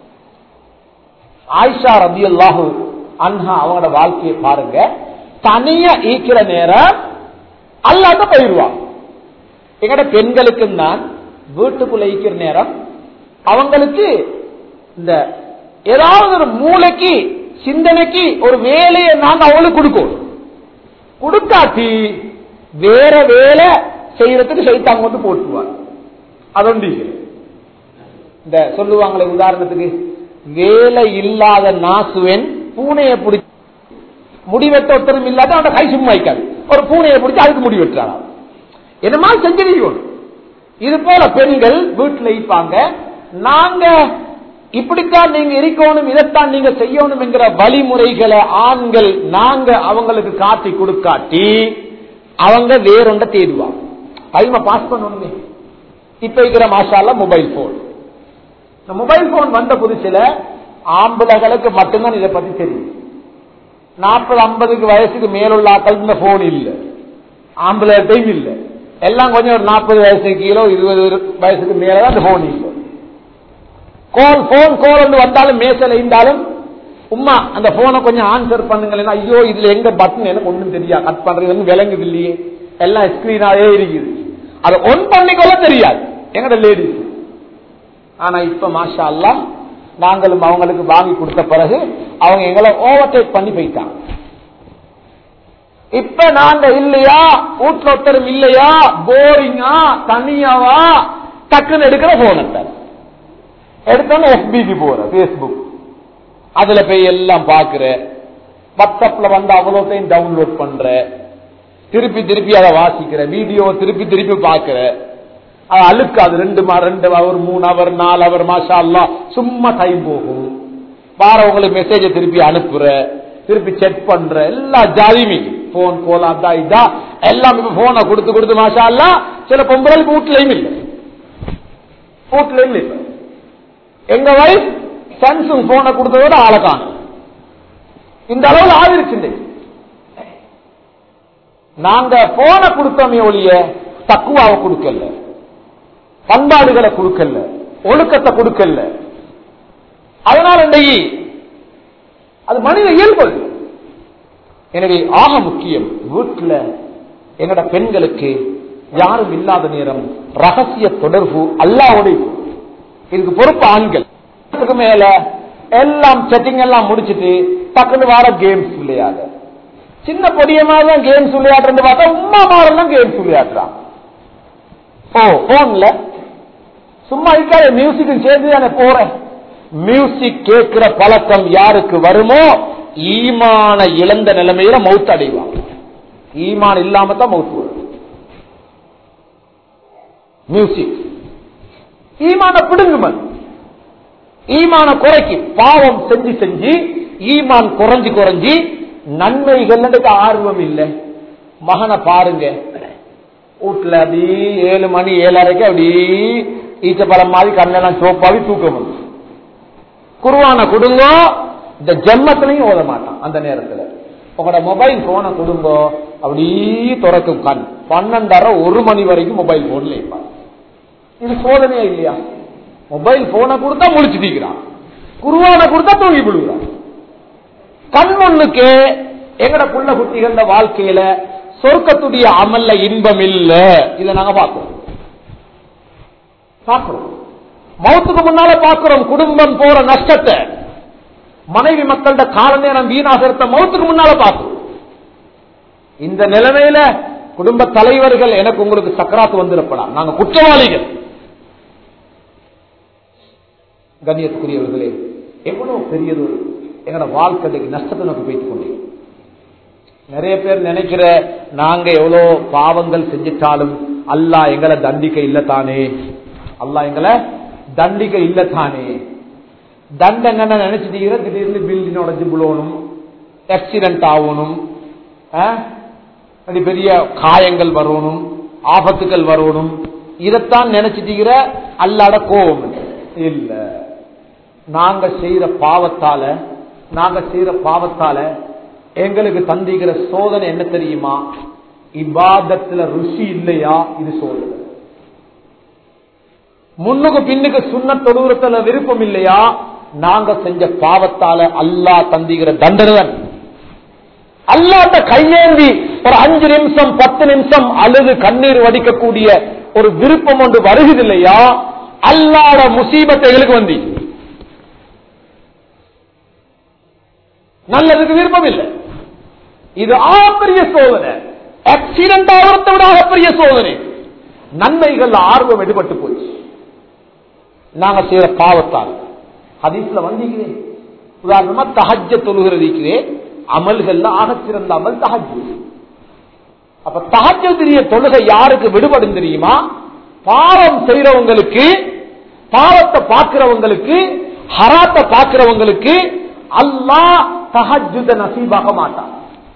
B: ஆயிஷா ரலியல்லாஹு அன்ஹா அவங்களோட வாழ்க்கையை பாருங்க. தனியா ஈக்கிற நேரம் அல்லாஹ் போயிடுவாங்க. எங்கட பெண்களுக்கு தான் வீட்டுக்குள்ள ஈக்கிற நேரம் அவங்களுக்கு இந்த ஏதாவது ஒரு மூளைக்கு சிந்தனைக்கு ஒரு வேலையை நாங்க அவங்களுக்கு கொடுக்கணும். கொடுக்காட்டி வேற வேலை செய்யறதுக்கு சைத்தான் கொண்டு போட்டுவாங்க. அதொண்டு இந்த சொல்லுவாங்களே உதாரணத்துக்கு, வேலை இல்லாத நாசுவன் பூனையை பிடிச்சி முடிவெட்ட ஒருத்தரும் இல்லாத அவன் கை சும்மா வைக்காது. ஒரு பூனையை பிடிச்சி அதுக்கு முடி வெட்டுறாங்க. என்னமா செஞ்சிருக்கணும். இது போல பெண்கள் வீட்டில் இருப்பாங்க. நாங்க இப்படித்தான் நீங்க இருக்கணும், இதைத்தான் நீங்க செய்யணும் என்கிற வழிமுறைகளை ஆண்கள் நாங்க அவங்களுக்கு காட்டி கொடுக்காட்டி அவங்க வேறொண்ட தேடுவாங்க. டைமை பாஸ் பண்ணணுமே. இப்ப இருக்கிற மாஷால்ல மொபைல் போன், மொபைல் போன் வந்த புதுசுல ஆம்பளைகளுக்கு மட்டும்தான் இதை பத்தி தெரியும். நாற்பது ஐம்பதுக்கு வயசுக்கு மேலுள்ள ஆட்கள் இந்த போன் இல்லை, ஆம்பளைட்டையும் இல்லை. எல்லாம் கொஞ்சம் ஒரு நாற்பது வயசுக்கு கீழே இருபது வயசுக்கு மேலதான் அந்த போன் இல்லை. கோல் போன் கோல் வந்தாலும் மேசல இருந்தாலும் உமா அந்த போனை கொஞ்சம் ஆன்சர் பண்ணுங்களேன்னா, ஐயோ இதுல எங்க பட்டன் எனக்கு ஒண்ணும் தெரியா, கட் பண்றது விளங்குது இல்லையே, எல்லாம் ஸ்கிரீனாவே இருக்குது, அதை ஒன் பண்ணிக்கொள்ள தெரியாது எங்கட லேடிஸ். ஆனா இப்ப மாஷா அல்லாஹ் நாங்களும் அவங்களுக்கு வாங்கி கொடுத்த பிறகு அவங்க எங்களை ஓவர்டேக் பண்ணி போயிட்டாங்க. இப்ப நாங்க இல்லையா வீட்டுல ஒருத்தரும் இல்லையா, போரிங்கா தனியாவா, டக்குன்னு எடுக்கிற போன எடுத்தோன்னு எஃபிக்கு போற, பேஸ்புக் அதுல போய் எல்லாம் பாக்குற, வாட்ஸ்அப்ல வந்து அவ்வளோத்தையும் டவுன்லோட் பண்ற, திருப்பி திருப்பி அதை வாசிக்கிற, வீடியோ திருப்பி திருப்பி பாக்குற, அது அழுக்காது. ரெண்டு ரெண்டு அவர் மூணு அவர் நாலு அவர் மாஷா அல்லாஹ் சும்மா டைம் போகும். பாரவங்களுக்கு மெசேஜை திருப்பி அனுப்புற, திருப்பி செக் பண்ற, எல்லா ஜாதியுமே போன் கோலா தான் இதா எல்லாம் இப்ப போனை கொடுத்து கொடுத்து மாஷா அல்லாஹ் சில பொம்பளைக்கு வீட்டுலயும் இல்லை, வீட்டுலயும் இல்லை. எங்க வைஃப் சாம்சங் போனை கொடுத்ததோட ஆளக்கான இந்த அளவில் ஆதிருச்சு. நாங்க போனை கொடுத்தோமே ஒழிய தக்குவாவை கொடுக்கல, பண்பாடுகளை கொடுக்கல, ஒழுக்கத்தை கொடுக்கல. அதனால அது மனித இயல்பு. எனவே ஆக முக்கியம் வீட்டில் எங்கட பெண்களுக்கு யாரும் இல்லாத நேரம் ரகசிய தொடர்பு அல்லாஹ்வோடு. இதுக்கு பொறுப்பு ஆண்கள். மேல எல்லாம் செட்டிங் எல்லாம் முடிச்சுட்டு டக்குனு வார கேம்ஸ் விளையாட, சின்ன பொடியமாக தான் கேம்ஸ் விளையாடுறது பார்த்தா உமா மாரெல்லாம் கேம்ஸ் விளையாடுறான். ஓ போன்ல சும்மா இருக்காது, மியூசிக் சேர்ந்து தானே போற. மியூசிக் கேட்கிற பழக்கம் யாருக்கு வருமோ ஈமான இழந்த நிலைமையில மௌத் அடைவாங்க. ஈமான் இல்லாம தான் மௌத் வரும். மியூசிக் ஈமான பிடுங்குமன், ஈமான குறைக்கு. பாவம் செஞ்சு செஞ்சு ஈமான் குறைஞ்சு குறைஞ்சி நன்மைகள் ஆர்வம் இல்லை. மகனை பாருங்க, வீட்டுல அப்படி ஏழு மணி ஏழரைக்கு அப்படி ஈச்சப்பழம் மாதிரி கண்ணெல்லாம் சோப்பாவி தூக்கம் வந்து குருவான கொடுங்க, இந்த ஜென்மத்திலையும் ஓத மாட்டான். அந்த நேரத்தில் உங்களோட மொபைல் போனை கொடுங்க, அப்படி துறக்கும் கண் பன்னெண்டரை ஒரு மணி வரைக்கும் மொபைல் போன்ல இருப்பான். இது சோதனையா இல்லையா? மொபைல் போனை கொடுத்தா முழிச்சுட்டிருக்கிறான், குருவான கொடுத்தா தூங்கி விழுகிறான். கண் முன்னுக்கு எங்கட புள்ள குட்டிகள வாழ்க்கையில சொர்க்கத்துடைய அமல்ல இன்பம் இல்ல. இதை நாங்க பார்க்கிறோம் பார்க்கிறோம் மௌத்துக்கு முன்னால பார்க்கிறோம். குடும்பம் போற நஷ்டத்தை, மனைவி மக்களோட கால நேரம் வீணாகிறத மௌத்துக்கு முன்னால பார்க்கிறோம். இந்த நிலைமையில குடும்ப தலைவர்கள் எனக்கு உங்களுக்கு சக்கராத்து வந்திருப்பலாம், நாங்க குற்றவாளிகள். கண்ணியத்துக்குரியவர்களே, எவ்வளவு பெரியது எங்களோட வாழ்க்கைக்கு நஷ்டத்தை நோக்கி போய்த்துக் கொண்டே. நிறைய பேர் நினைக்கிற நாங்க எவ்வளவு பாவங்கள் செஞ்சிட்டாலும் அல்லாஹ் எங்களை தண்டிக்க இல்லத்தானே, அல்லாஹ் எங்களை தண்டிக்க இல்லத்தானே. தண்டனை நினைச்சிட்டீங்க, திடீர்னு பில்டிங் உடஞ்சு விழணும், ஆக்சிடென்ட் ஆகணும், பெரிய காயங்கள் வரணும், ஆபத்துக்கள் வரணும். இதைத்தான் நினைச்சிட்டீங்க அல்லாட கோபம் இல்ல. நாங்க செய்யற பாவத்தால நாங்க செய்யற பாவத்தால எங்களுக்கு தந்திக்கிற சோதனை என்ன தெரியுமா? இபாதத்துல ருசி இல்லையா, இது சோதனை. முன்னுக்கு பின்னுக்கு சுன்னத் தொழுகிறதுல விருப்பம் இல்லையா, நாங்க செஞ்ச பாவத்தால அல்லாஹ் தந்திக்கிற தண்டனை. அல்லாஹ்ட்ட கையேந்தி ஒரு அஞ்சு நிமிஷம் பத்து நிமிஷம் அழுது கண்ணீர் வடிக்கக்கூடிய ஒரு விருப்பம் ஒன்று வருகிறது இல்லையா, அல்லாஹ்வோட முசீபத்தை எங்களுக்கு வந்து நல்லதுக்கு விருப்பம் இல்லை. இது ஆகப்பெரிய சோதனை. ஆக்சிடென்ட் ஆகிறத விட ஆகப்பெரிய சோதனை. நன்மைகள் ஆர்வம் எடுபட்டு போச்சு நாங்க செய்யற பாவத்தால். ஹதீஸ்ல வந்திருக்கிறேன். உதாரணமா தஹஜ்ஜத் தொழுகிறது அமல்கள் ஆகச் சிறந்த அமல் தஹஜ்ஜத். அப்ப தஹஜ்ஜுடைய தொழுகை யாருக்கு விடுபடும் தெரியுமா? பாவம் செய்யறவங்களுக்கு, பாவத்தை பார்க்கிறவங்களுக்கு, ஹராத்தை பார்க்கிறவங்களுக்கு அல்லாஹ் தஹஜ்ஜுத நசீபாக மாட்டான்.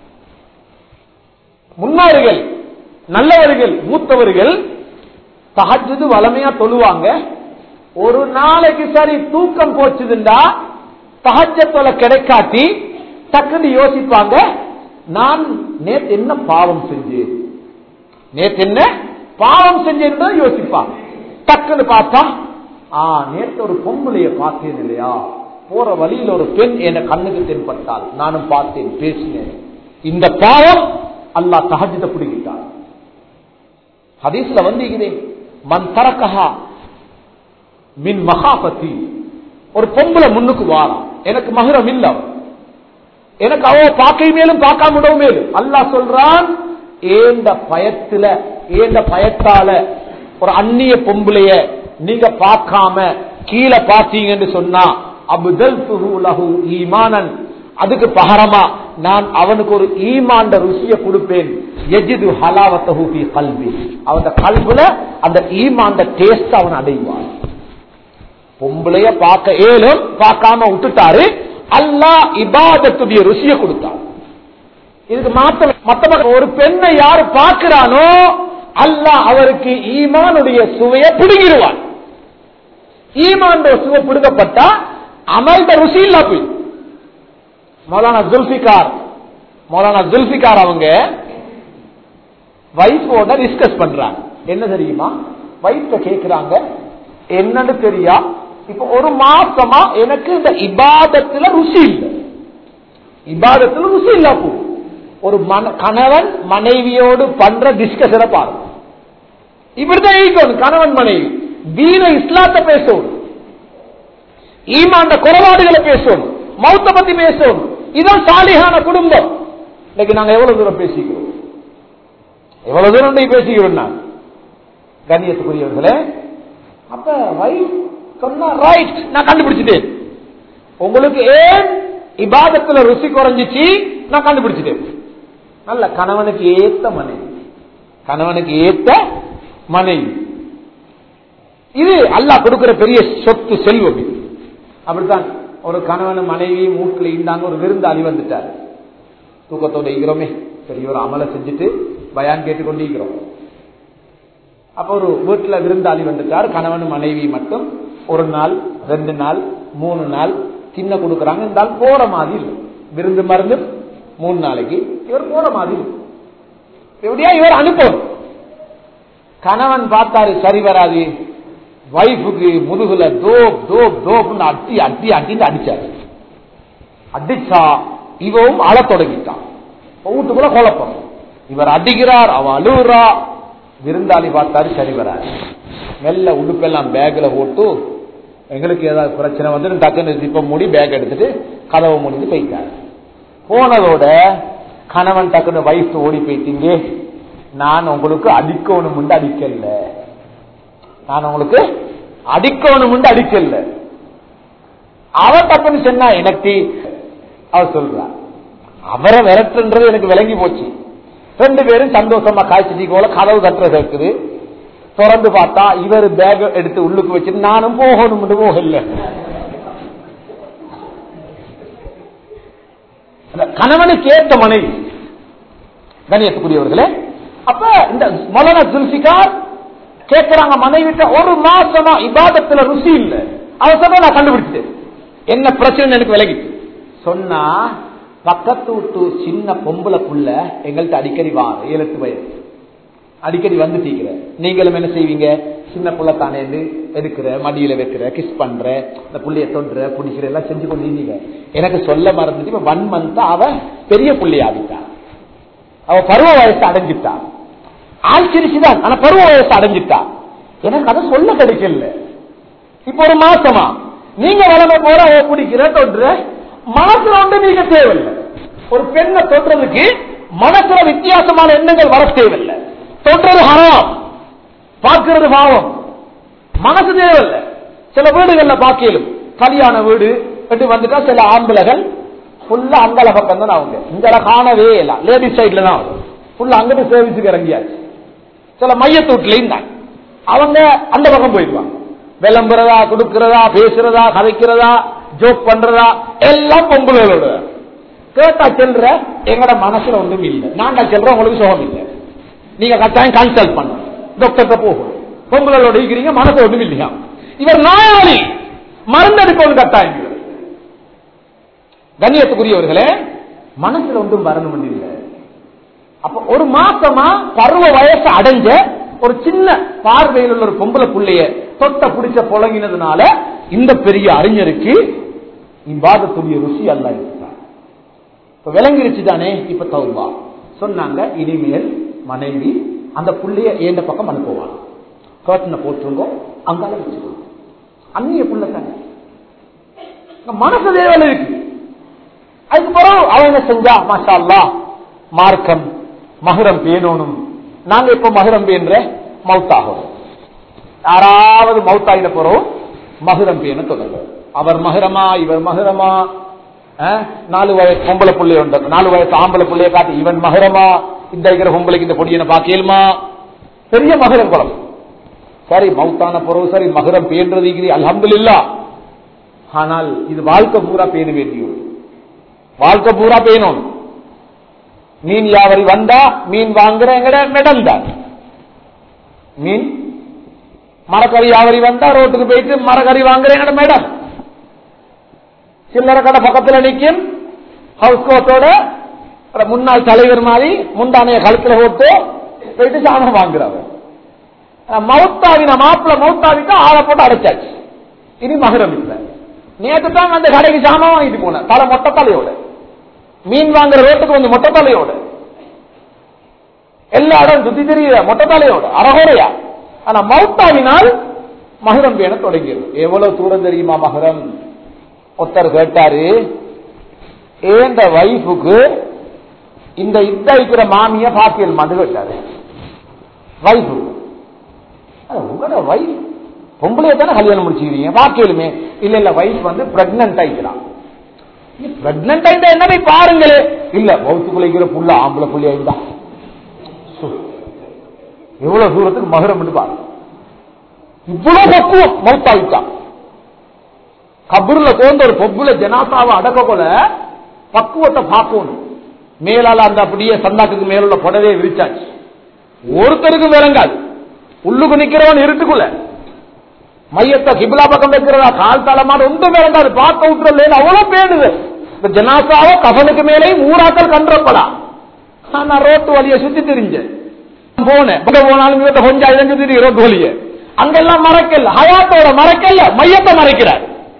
B: முன்னோர்கள், நல்லவர்கள், மூத்தவர்கள் தஹஜ்ஜுது வளமையா தொழுவாங்க. ஒரு நாளைக்கு சரி தூக்கம் போச்சுதுண்டா தஹஜ்ஜத் கிடைக்காட்டி டக்குன்னு யோசிப்பாங்க, நான் நேற்று என்ன பாவம் செஞ்சேன், நேற்று என்ன பாவம் செஞ்சேன் யோசிப்பாங்க. டக்குன்னு பார்த்தா, ஆ நேற்று ஒரு பொம்பளைய பார்த்தேன் இல்லையா, போற வழியில் ஒரு பெண் என கண்ணுக்கு தென்பட்டால் நானும் பார்த்தேன், பேசினேன். இந்த பாவம் அல்லாஹ் தஹஜ்ஜத்தை பிடிக்கிட்டார். ஹதீஸ்ல வந்திருக்கிறேன், மன் தரக்கஹா மின் மகாபதி. ஒரு பொம்பளை முன்னுக்கு வாரா, எனக்கு மஹரம் இல்ல, எனக்கு அவ பார்க்கை மேலும் பார்க்காம விடவும் மேலும் அல்லாஹ் சொல்றான், ஏண்ட பயத்துல ஏண்ட பயத்தால ஒரு அந்நிய பொம்பளைய நீங்க பார்க்காம கீழே பார்த்தீங்கன்னு சொன்னா அபுதல் லஹு ஈமானன், அதுக்கு பகரமா நான் அவனுக்கு ஒரு ஈமான் ருசியை கொடுப்பேன். யஜிது ஹலாவத்தஹு ஃபீ கல்பி, அவன் கல்புல அந்த ஈமான் டேஸ்ட் அவன் அடைவான். பொம்பளைய பார்க்க ஏலும் பார்க்காம விட்டுட்டாரு, அல்லாஹ் இபாதத்துடைய ருசியை கொடுத்தார். இதுக்கு மத்த ஒரு பெண்ணை யாரு பார்க்கிறானோ அல்லாஹ் அவருக்கு ஈமானுடைய சுவையை பிடுங்கிடுவான். ஈமான் சுவை பிடுங்கப்பட்டா அமல்த ருசி இல்ல போய். மௌலானா ஜுல்பிகார் மௌலானா ஜுல்பிகார் அவங்க வைஃபோட டிஸ்கஸ் பண்றாங்க. என்ன தெரியுமா, வைஃப் கேட்கிறாங்க, என்னன்னு தெரியா, இப்ப ஒரு மாசமா எனக்கு இந்த இபாதத்துல ருசி இல்லை, இபாதத்துல ருசி இல்ல. ஒரு கணவன் மனைவியோடு பண்ற டிஸ்கஷனை பாருங்க. இப்படிதான் இருக்கணும் கணவன் மனைவி. தீன இஸ்லாத்தை பேசணும், ஈமான் குறைபாடுகளை பேசணும், மௌத்த பத்தி பேசணும். இதுதான் சாலிஹான குடும்பம். இன்னைக்கு நாங்க எவ்வளவு தூரம் பேசிக்கிறோம், எவ்வளவு தூரம் பேசிக்கிறோம் நான் கண்ணியத்துக்குரியவர்களே. அப்ப வைஃப் சொன்னா ரைட், நான் கண்டுபிடிச்சிட்டேன். உங்களுக்கு ஏன் இபாதத்துல ருசி குறைஞ்சிச்சு, நான் கண்டுபிடிச்சிட்டேன். நல்ல கணவனுக்கு ஏத்த மனைவி, கணவனுக்கு ஏத்த மனைவி, இது அல்லாஹ் கொடுக்கிற பெரிய சொத்து, செல்வம். அப்படித்தான் ஒரு கணவன் மனைவி மூட்டில் இருந்தாங்க. ஒரு விருந்தாளி வந்துட்டார், தூக்கத்தோட இருக்கிறோமே, பெரிய ஒரு அமலை செஞ்சுட்டு பயான் கேட்டுக்கொண்டு இருக்கிறோம். அப்ப ஒரு வீட்டுல விருந்தாளி வந்துட்டார், கணவன் மனைவி மட்டும். ஒரு நாள், ரெண்டு நாள், மூணு நாள் தின்ன கொடுக்கறாங்க. இருந்தால் போற மாதிரி இல்லை, விருந்து மருந்து மூணு நாளைக்கு இவர் போற மாதிரி எப்படியா இவர் அனுப்பணும். கணவன் பார்த்தாரு, சரி வராது. வைஃபுக்கு முதுகுல தோப் தோப் தோப்னு அட்டி அட்டி அட்டின்னு அடிச்சாரு. அடிச்சா இவவும் அழ தொடங்கிட்டான். வீட்டுக்குள்ள குழப்பம், இவர் அடிக்கிறார், அவ அழுகுறா. விருந்தாளி பார்த்தாரு, சரி வராது. மெல்ல உடுப்பெல்லாம் பேக்ல போட்டு, எங்களுக்கு ஏதாவது பிரச்சனை வந்து டக்குன்னு ஜிப்ப மூடி பேக் எடுத்துட்டு கதவை மூடிட்டு போயிட்டாரு. போனதோட கணவன் டக்குன்னு வைஃப் ஓடி போயிட்டீங்க, நான் உங்களுக்கு அடிக்கணும் அடிக்கல, நான் உங்களுக்கு அடிக்கணும் அடிக்கல. அவ தப்புன்னு சொன்னா எனக்கு, அவ சொல்றா, அவரை விரட்டுன்றது எனக்கு விளங்கி போச்சு. ரெண்டு பேரும் சந்தோஷமா காய்ச்சி போல கதவு தட்டுறது இருக்குது. திறந்து பார்த்தா இவர் பேக் எடுத்து உள்ளுக்கு வச்சுட்டு நானும் போகணும் போகல. கணவனுக்கு ஏற்ற மனைவி கண்ணியத்துக்குரியவர்களே. அப்ப இந்த மௌலானா ஜுல்பிகார் கேட்கிறாங்க மனைவிட்ட, ஒரு மாசமா இபாதத்துல ருசி இல்லை. அவ சொன்ன நான் கண்டுபிடிச்சேன், என்ன பிரச்சனை எனக்கு விலகிட்டு சொன்னா, பக்கத்து விட்டு சின்ன பொம்பளை புள்ள எங்கள்கிட்ட அடிக்கடி வாங்க, ஏழு எட்டு வயசு அடிக்கடி வந்து தீக்கிற. நீங்களும் என்ன செய்வீங்க? சின்ன புள்ள தானே எடுக்கிற, மடியில வைக்கிற, கிஸ் பண்ற, இந்த புள்ளைய தொடுற, பிடிக்கிற எல்லாம் செஞ்சு கொண்டிருந்தீங்க. எனக்கு சொல்ல மறந்துட்டு இப்ப ஒன் மந்த் அவ பெரிய புள்ளையாவிட்டா, அவ பருவ வயசு அடைஞ்சிட்டா. ஆச்சரிச்சுதான், ஆனா பருவ வயசு அடைஞ்சிட்டா. எனக்கு அதை சொல்ல கிடைக்கல. இப்ப ஒரு மாசமா நீங்க வளமை போற அவ பிடிக்கிற தொடுற, மனசுல ஒன்று நீங்க தேவையில்லை. ஒரு பெண்ணை தொடுறதுக்கு மனசுல வித்தியாசமான எண்ணங்கள் வர தேவையில்லை. தொடுறது ஹராம், பார்க்கிறது பாவம், மனசு தேவையில்லை. சில வீடுகள்ல பாக்கியலும் கல்யாண வீடு கட்டி வந்துட்டா சில ஆம்பளைகள் ஃபுல்லா அங்கால பக்கம் தான் அவங்க, இங்கட காணவே இல்லை, லேடிஸ் சைட்ல தான் ஃபுல்லா அங்கிட்டு சர்வீஸுக்கு இறங்கியாச்சு. சில மையத்தூட்லையும் தான் அவங்க அந்த பக்கம் போயிடுவாங்க. விளம்புறதா, கொடுக்கிறதா, பேசுறதா, கதைக்கிறதா, ஜோக் பண்றதா எல்லாம் பொம்புகளோட. கேட்டா செல்ற எங்கட மனசுல ஒன்றும் இல்லை, நாங்க செல்ற உங்களுக்கு சுகம் இல்லை, நீங்க கட்டாயம் கன்சல்ட் பண்ண டாக்டர் போகும். பொம்புகளோட இருக்கிறீங்க, மனசு ஒன்றும் இல்லையா. இவர் நோயாளி, மருந்தெடுக்கணும் கட்டாயம். கண்ணியத்துக்குரியவர்களே, மனசுல ஒன்றும் வரணும் இல்லை. அப்ப ஒரு மாசமா பருவ வயசு அடைஞ்ச ஒரு சின்ன பார்வையில் உள்ள ஒரு பொம்பளை புள்ளைய தொட்ட பிடிச்ச புழங்கினதுனால இந்த பெரிய அறிஞருக்கு இவ்வாதத்துடைய ருசி அல்ல இருக்கிறார். இப்ப விளங்கிருச்சு தானே. இப்ப தௌபா சொன்னாங்க, இனிமேல் மனைவி அந்த புள்ளைய ஏண்ட பக்கம் அனுப்புவாங்க, கர்ட்டனை போட்டுருங்கோ, அங்கால வச்சுக்கோங்க. அந்நிய புள்ள தானே, மனசு தேவையில்லை இருக்கு. அதுக்கு பிறகு அவன் என்ன செஞ்சா, மாஷா அல்லாஹ், மார்க்கம் மஹரம் பேணணும். நாங்க இப்ப மஹரம் பேன்ற மௌத்தாகும், யாராவது மௌத்தாயின போறோம் மஹரம் பேண தொடங்க. அவர் மஹரமா, இவர் மஹரமா, நாலு வயசு பொம்பளை பிள்ளை உண்டு, நாலு வயசு ஆம்பளை பிள்ளைய காட்டி இவன் மஹரமா, இந்த இருக்கிற பொம்பளைக்கு இந்த பொடியனை பாக்கேலுமா, பெரிய மஹரம் குளம். சரி மௌத்தான போறோம், சரி மஹரம் பேன்றது அல்ஹம்துலில்லாஹ். ஆனால் இது வாழ்க்கை பூரா பேண வேண்டிய, வாழ்க்கை பூரா பேணும். மீன் வியாபாரி வந்தா மீன் வாங்குற எங்கட மேடம் தான், மீன் மரக்கறி வியாபாரி வந்தா ரோட்டுக்கு போயிட்டு மரக்கறி வாங்குற எங்கட மேடம். சில்லறை கடை பக்கத்துல நிக்கும், ஹவுஸ் கோட்டோட முன்னாள் தலைவர் மாதிரி முந்தானைய கழுத்துல போட்டு போயிட்டு சாதனம் வாங்குறாங்க. மௌத்தாவின மாப்பிள்ள மௌத்தாவிட்டா ஆளை போட்டு அடைச்சாச்சு. இனி மகரம் இல்லை. நேற்று தான் அந்த கடைக்கு சாமான் வாங்கிட்டு போன தலை மொட்டை தலையோட, மீன் வாங்குற ரோட்டுக்கு வந்து மொட்டை தலையோட, எல்லா இடம் சுத்தி தெரிய மொட்டை தலையோட அரகோரையா. ஆனா மௌத்தாவினால் மகரம் பேண தொடங்கியது. எவ்வளவு தூரம் தெரியுமா மகரம்? ஒருத்தர் கேட்டாரு, ஏந்த வைஃபுக்கு இந்த இத்த வைக்கிற மாமிய பாக்கியல் மது கேட்டாரு. வைஃபு உங்களோட வைஃப் பொம்பளைய தானே கல்யாணம் முடிச்சுக்கிறீங்க, பாக்கியலுமே இல்ல இல்ல வைஃப் வந்து பிரெக்னன்ட் ஆயிக்கிறான். பிரெக்னன்ட் ஆயிட்டா என்ன போய் பாருங்களே. இல்ல பௌத்து குலைக்கிற புள்ள ஆம்பளை புள்ளி ஆயிட்டா. எவ்வளவு தூரத்துக்கு மகரம் பாருங்க. இவ்வளவு பக்குவம் மௌத்தாவிட்டான். கபூர்ல தோன்ற ஒரு பொம்புல ஜனாசாவை அடக்க போல பக்குவத்தை பார்க்கணும். மேலால அந்த அப்படியே சந்தாக்குக்கு மேலுள்ள புடவே விரிச்சாச்சு, ஒருத்தருக்கு விளங்காது. உள்ளுக்கு நிக்கிறவன் இருட்டுக்குள்ள மையத்தை கிபிலா பக்கம் வைக்கிறதா கால் தளமான ஒன்றும் விளங்காது. பார்க்க விட்டுறல அவ்வளவு பேடுது. இந்த ஜனாசாவை கஃனுக்கு மேலேயும் ஊராக்கள் கன்றப்படா. நான் ரோட்டு வழியை சுத்தி தெரிஞ்சேன் போனேன். போனாலும் கொஞ்சம் இழந்து திரி ரோட்டு வழிய அங்கெல்லாம் மறைக்கல, ஹயாத்தோட மறைக்கல, மையத்தை மறைக்கிறார்.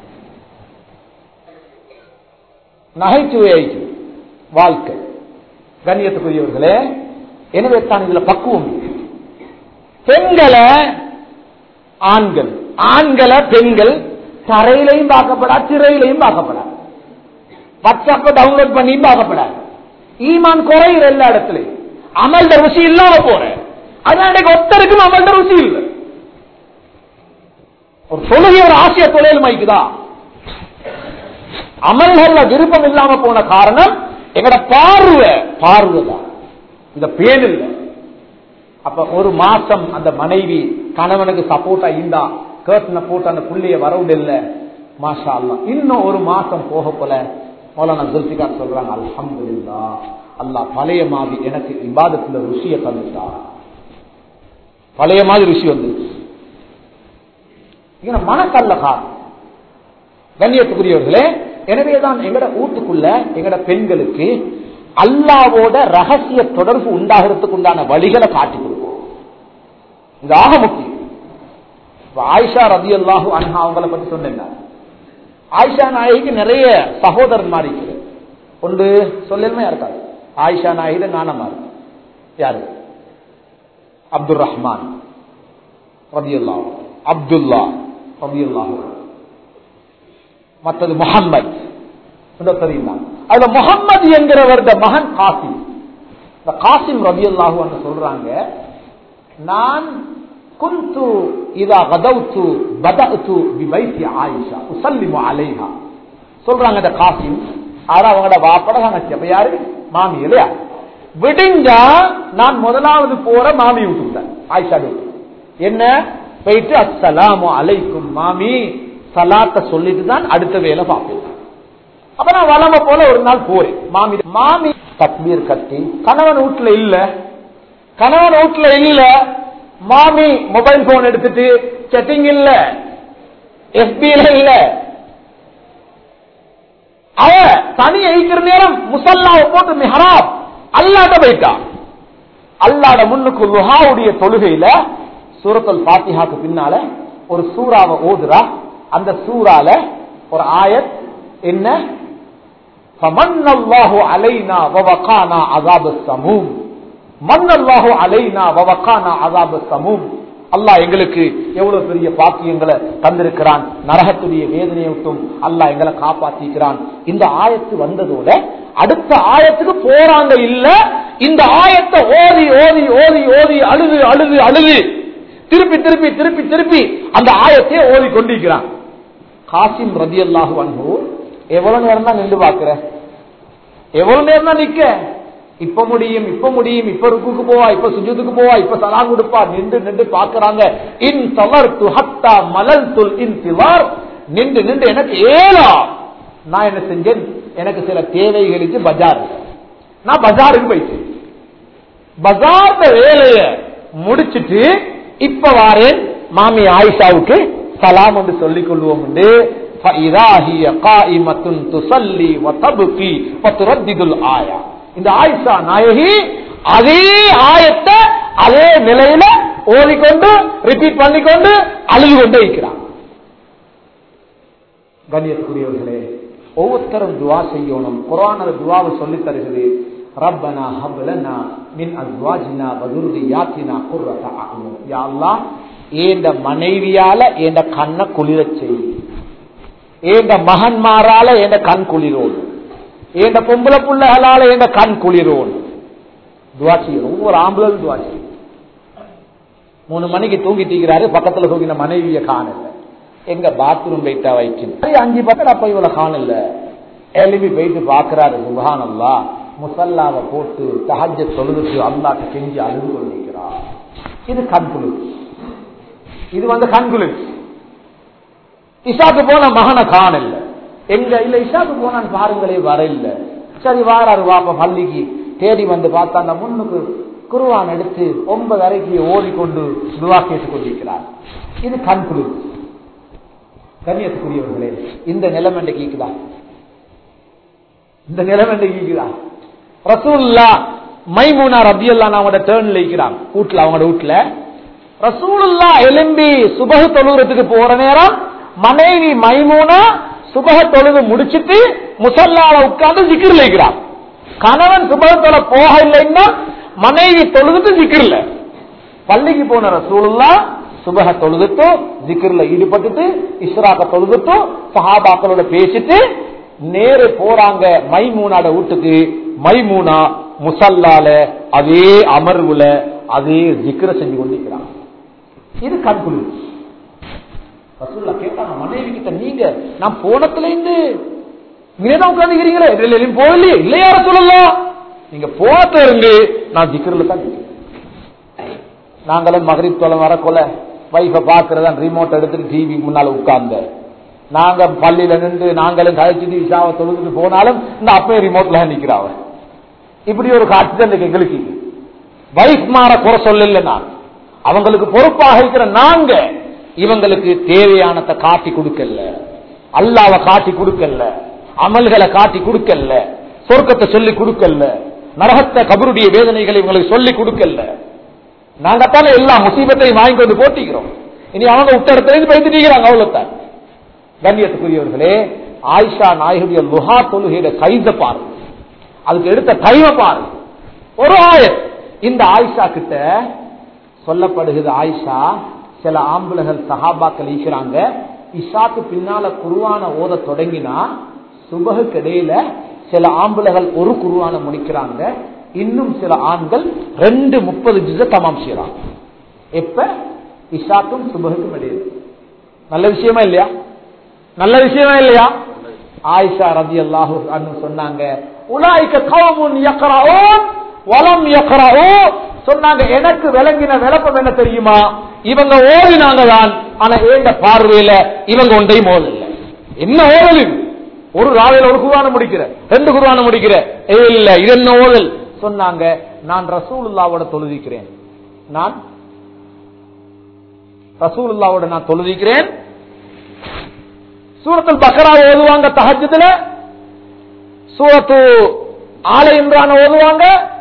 B: நகைச்சுவை வாழ்க்கை. கண்ணியத்துக்குரியவர்களே, எனவே தான் இதுல பக்குவம். பெண்களை ஆண்கள், ஆண்களை பெண்கள் தரையிலையும் பார்க்கப்படா, திரையிலையும் பார்க்கப்படா, வாட்ஸ்அப்ப டவுன்லோட் பண்ணியும் பார்க்கப்படாது. ஈமான் குறையிற எல்லா இடத்துலையும் அமல்ட ருசி இல்லாம போற. அதனால ஒருத்தருக்கும் அமல்ட ருசி இல்லை. ஒரு தொழுகை ஒரு ஆசைய தொழில் மைக்குதா, அமல்கள்ல விருப்பம் இல்லாம போன காரணம் எங்கட பார்வை பார்வைதான், இந்த பேன் இல்லை. அப்ப ஒரு மாசம் அந்த மனைவி கணவனுக்கு சப்போர்ட்டா இருந்தா கேர்ட்டனை போட்டு அந்த புள்ளைய வரவுடு இல்ல, மாஷா அல்லாஹ். இன்னும் ஒரு மாசம் போக போல மௌலானா ஜுல்ஃபிகார் சொல்றாங்க, அல்ஹம்துலில்லாஹ், அல்லாஹ் பழைய மாதிரி எனக்கு இபாதத்துல ருசியை தந்துட்டா. பழைய மாதிரி ருசி வந்துருச்சு. மனக்கல்ல காரணம். கண்ணியத்துக்குரியவர்களே, எனவேதான் எங்கட வீட்டுக்குள்ள எங்கட பெண்களுக்கு அல்லாவோட ரகசிய தொடர்பு உண்டாகிறதுக்கு உண்டான வழிகளை காட்டி கொடுப்போம். இது ஆக முக்கியம். ஆயிஷா ரலியல்லாஹு அன்ஹா அவங்களை பத்தி சொன்னேன். ஆயிஷா நாயகிக்கு நிறைய சகோதரன்மார் இருக்கிறது. ஒன்று சொல்லலுமே இருக்காது. ஆயிஷா நாயகிட நானமார் யாரு? அப்துல் ரஹ்மான் ரலியல்லாஹு, அப்துல்லா ரலியல்லாஹு, மற்றது முஹம்மது தெரியுமா? அதுல முஹம்மது என்கிறவருடைய மகன் காசிம். இந்த காசிம் ரலியல்லாஹு அன்ஹு சொல்றாங்க, நான் குந்து இதா கதவுத்து பதஅத்து பிபைத்தி ஆயிஷா உஸல்லிமு அலைஹா சொல்றாங்க. இந்த காசிம் ஆனா அவங்களோட வாப்பட தங்கச்சி. அப்ப யாரு? மாமி இல்லையா? விடுஞ்சா நான் முதலாவது போற மாமி விட்டுட்டேன். ஆயிஷா என்ன போயிட்டு அஸ்ஸலாமு அலைக்கும் மாமி சலாத்த சொல்லிட்டு தான் அடுத்த வேலை பார்ப்பேன். அப்ப நான் வளம போல ஒரு நாள் போறேன். மாமி மாமி தக்பீர் கட்டி கணவன் வீட்டுல இல்ல, கணவன் வீட்டுல இல்ல. மாமி மொபைல் போன் எடுத்துட்டு செட்டிங் இல்ல, எஃபில இல்ல. அவ தனி ஐக்கிற நேரம் முசல்லாவை போட்டு மிஹராப் அல்லாட போயிட்டா. அல்லாட முன்னுக்கு லுஹாவுடைய தொழுகையில சூரத்துல் ஃபாத்திஹாக்கு பின்னால ஒரு சூறாவை ஓதுறா. அந்த சூறால ஒரு ஆயத் என்ன? ஃபமன்னல்லாஹு அலைனா வவகானா அஸாபஸ் ஸமூம், மன்னல்லாஹு அலைனா வவகானா அஸாபஸ் ஸமூம். அல்லாஹ் எங்களுக்கு எவ்வளவு பெரிய பாக்கியங்களை தந்திருக்கிறான், நரகத்துடைய வேதனையை விட்டும் அல்லாஹ் எங்களை காப்பாத்திக்கிறான். இந்த ஆயத்து வந்ததோட அடுத்த ஆயத்துக்கு போறாங்க இல்ல. இந்த ஆயத்தை ஓதி ஓதி ஓதி ஓதி அழுது அழுது அழுது திருப்பி திருப்பி திருப்பி திருப்பி அந்த ஆயத்தை ஓதி கொண்டிருக்கிறான். காசிம் ரலியல்லாஹு அன்ஹு எவ்வளவு நேரம் தான் நின்று பாக்குற, எவ்வளவு நேரம் தான் நிக்க, இப்ப முடியும் இப்ப முடியும், இப்ப ருக்குக்கு போவா, இப்ப சுஜூதுக்கு போவா, இப்ப சலாம் கொடுப்பா, நின்று நின்று பாக்குறாங்க. இன் தவர்து ஹத்தா மலல்துல் இன்திவார், நின்று நின்று எனக்கு ஏலா. நான் என்ன செஞ்சேன்? எனக்கு சில தேவைகளுக்கு பஜார், நான் பஜாருக்கு போயிட்டேன். பஜார் வேலைய முடிச்சுட்டு இப்ப வாரேன் மாமி ஆயிஷாவுக்கு சலாம் என்று சொல்லிக் கொள்வோம். இந்த ஆயிஷா நாயகி அதே ஆயத்தை அதே நிலையில ஓதிக்கொண்டு ரிப்பீட் பண்ணிக்கொண்டு அழுது கொண்டே இருக்கிறார். கண்ணியத்துக்குரியவர்களே, ஒவ்வொருத்தரும் துவா செய்யணும். குர்ஆன்ல துவாவை சொல்லி தருகிறது. ரப்பனா ஹப் லனா மின் அஸ்வாஜினா வ ذُرِّيَّاتِنَا قُرَّةَ أَعْيُنٍ. யா அல்லாஹ், ஏண்ட மனைவியால ஏண்ட கண்ணை குளிரச் செய், ஏண்ட மகன்மாரால ஏண்ட கண் குளிரோடு, ஏண்ட பொம்பளை புள்ளைகளால ஏண்ட கண் குளிரோடு துவா செய்யணும். ஒவ்வொரு ஆம்பளும் துவா செய்யும். மூணு மணிக்கு தூங்கிட்டு இருக்கிறாரு, பக்கத்துல தூங்கின மனைவிய காணல, எங்க பாத்ரூம் போயிட்டா வைக்கணும். அஞ்சு பக்கம் அப்ப இவ்வளவு காணல, எழுப்பி போயிட்டு பாக்குறாரு. சுப்ஹானல்லாஹ், முசல்லாவை போட்டு தஹஜ்ஜத் தொழுதுட்டு அல்லாஹ்ட்ட கெஞ்சி அழுது கொண்டிருக்கிறார். இது கண்குளிர்ச்சி, இது வந்து கண்குளிர்ச்சி. இஷாக்கு போன மகனை காணல, எங்க இல்ல இஷாக்கு போனான்னு பாருங்களே வர இல்ல. சரி வாராரு வாப்ப பள்ளிக்கு, தேடி வந்து பார்த்தா அந்த முன்னுக்கு குர்ஆன் எடுத்து ஒன்பது அறைக்கு ஓடிக்கொண்டு துவா கேட்டுக் கொண்டிருக்கிறார். இது கண்குளிர்ச்சி. கண்ணியத்துக்குரியவர்களே, இந்த நிலைமை கேக்குதா? இந்த நிலைமை கேக்குதா? ரசூலுல்லாஹ் மைமூனா ரலியல்லாஹு அன்ஹா டர்ன்ல இருக்கிறாங்க வீட்ல, அவங்க வீட்ல. ரசூலுல்லாஹ் எழும்பி சுபஹ் தொழுகிறதுக்கு போற நேரம் மனைவி மைமூனா சுபஹ் தொழுது முடிச்சிட்டு முஸல்லால உட்கார்ந்து ஜிக்ர்ல இருக்கிறார். கணவன் சுபஹ் தொழ போக இல்லைன்னா மனைவி தொழுதுட்டு ஜிக்ர்ல. பள்ளிக்கு போன ரசூலுல்லாஹ் சுபஹ தொழுதுட்டு ஜிக்ர்ல ஈடுபட்டுட்டு இஸ்ராக தொழுதுட்டு சஹாபாக்களோட பேசிட்டு நேரே போறாங்க மைமூனாட வீட்டுக்கு. மைமூனா முசல்லால அதே அமர்வுல அதே ஜிக்ர செஞ்சு கொண்டிருக்கிறாங்க. இது கண்குளிர்ச்சி. ரசூலுல்லாஹ் கேட்டாங்க மனைவி கிட்ட, நீங்க நான் போனத்துல இருந்து இங்கதான் உட்காந்துக்கிறீங்களே, எதிரிலும் போகலையே? இல்லையா ரசூலுல்லாஹ், நீங்க போனத்துல இருந்து நான் ஜிக்ரில தான் இருக்கிறேன். நாங்களும் மகரிப் தொலை வரக்கொள்ள வைஃபை பாக்குறதா ரிமோட் எடுத்துட்டு டிவி முன்னால உட்கார்ந்த, நாங்க பள்ளியில நின்று நாங்களும் கழிச்சுட்டு இஷாவை தொழுதுட்டு போனாலும் இந்த அப்பே ரிமோட்ல நிக்கிறாங்க. இப்படி ஒரு காட்சி தான் எங்களுக்கு. வைஃப் மாற குறை சொல்ல, நான் அவங்களுக்கு பொறுப்பாக இருக்கிற நாங்க இவங்களுக்கு தேவையானதை காட்டி கொடுக்கல, அல்லாஹ்வை காட்டி கொடுக்கல, அமல்களை காட்டி கொடுக்கல, சொர்க்கத்தை சொல்லி கொடுக்கல, நரகத்தை கபருடைய வேதனைகளை இவங்களுக்கு சொல்லி கொடுக்கல. நாங்கத்தானே எல்லா முசீபத்தையும் வாங்கி கொண்டு போட்டிக்கிறோம். இனி அவங்க உத்தரத்திலிருந்து பேசிட்டீங்கிறாங்க. அவ்வளவுதான். கண்ணியத்துக்குரியவர்களே, ஆயிஷா நாயகியுடைய லுஹா தொழுகையில கைத பாருங்க, அதுக்கு எடுத்த டைம பாருங்க. ஒரு ஆயத் இந்த ஆயிஷா கிட்ட சொல்லப்படுகிறது. ஆயிஷா, சில ஆம்பளைகள் சஹாபாக்கள் ஈக்கிறாங்க, இஷாக்கு பின்னால குர்ஆன ஓத தொடங்கினா சுபஹுக்கு இடையில சில ஆம்பளைகள் ஒரு குர்ஆன முடிக்கிறாங்க, இன்னும் சில ஆண்கள் ரெண்டு முப்பது ஜுஸ தமாம் செய்றாங்க. எப்ப? இஷாக்கும் சுபஹுக்கும் இடையில. நல்ல விஷயமா இல்லையா? நல்ல விஷயமா இல்லையா? ஆயிஷா ரலியல்லாஹு அன்ஹா சொன்னாங்க, உலாயிக கௌமுன் யக்ரஊன் வலம் யக்ரஊ. சொன்னாங்க, எனக்கு விளங்கின விளக்கம் என்ன தெரியுமா? இவங்க ஓதினாங்க தான், ஆனா ஏண்ட பார்வையில இவங்க ஒன்றையும் ஓதல. என்ன ஓதல்? ஒரு ராவையில ஒரு குர்ஆன முடிக்கிற, ரெண்டு குர்ஆன முடிக்கிற, இல்ல இது என்ன ஓதல்? சொன்னாங்க, நான் ரசூலுல்லாவோட தொழுதிக்கிறேன், நான் ரசூலுல்லாவோட நான் தொழுதிக்கிறேன். சூரத்துல் பக்ரா ஓதுவாங்க தஹஜ்ஜுதுல, சூரத்து ஆல இம்ரான் ஓதுவாங்க,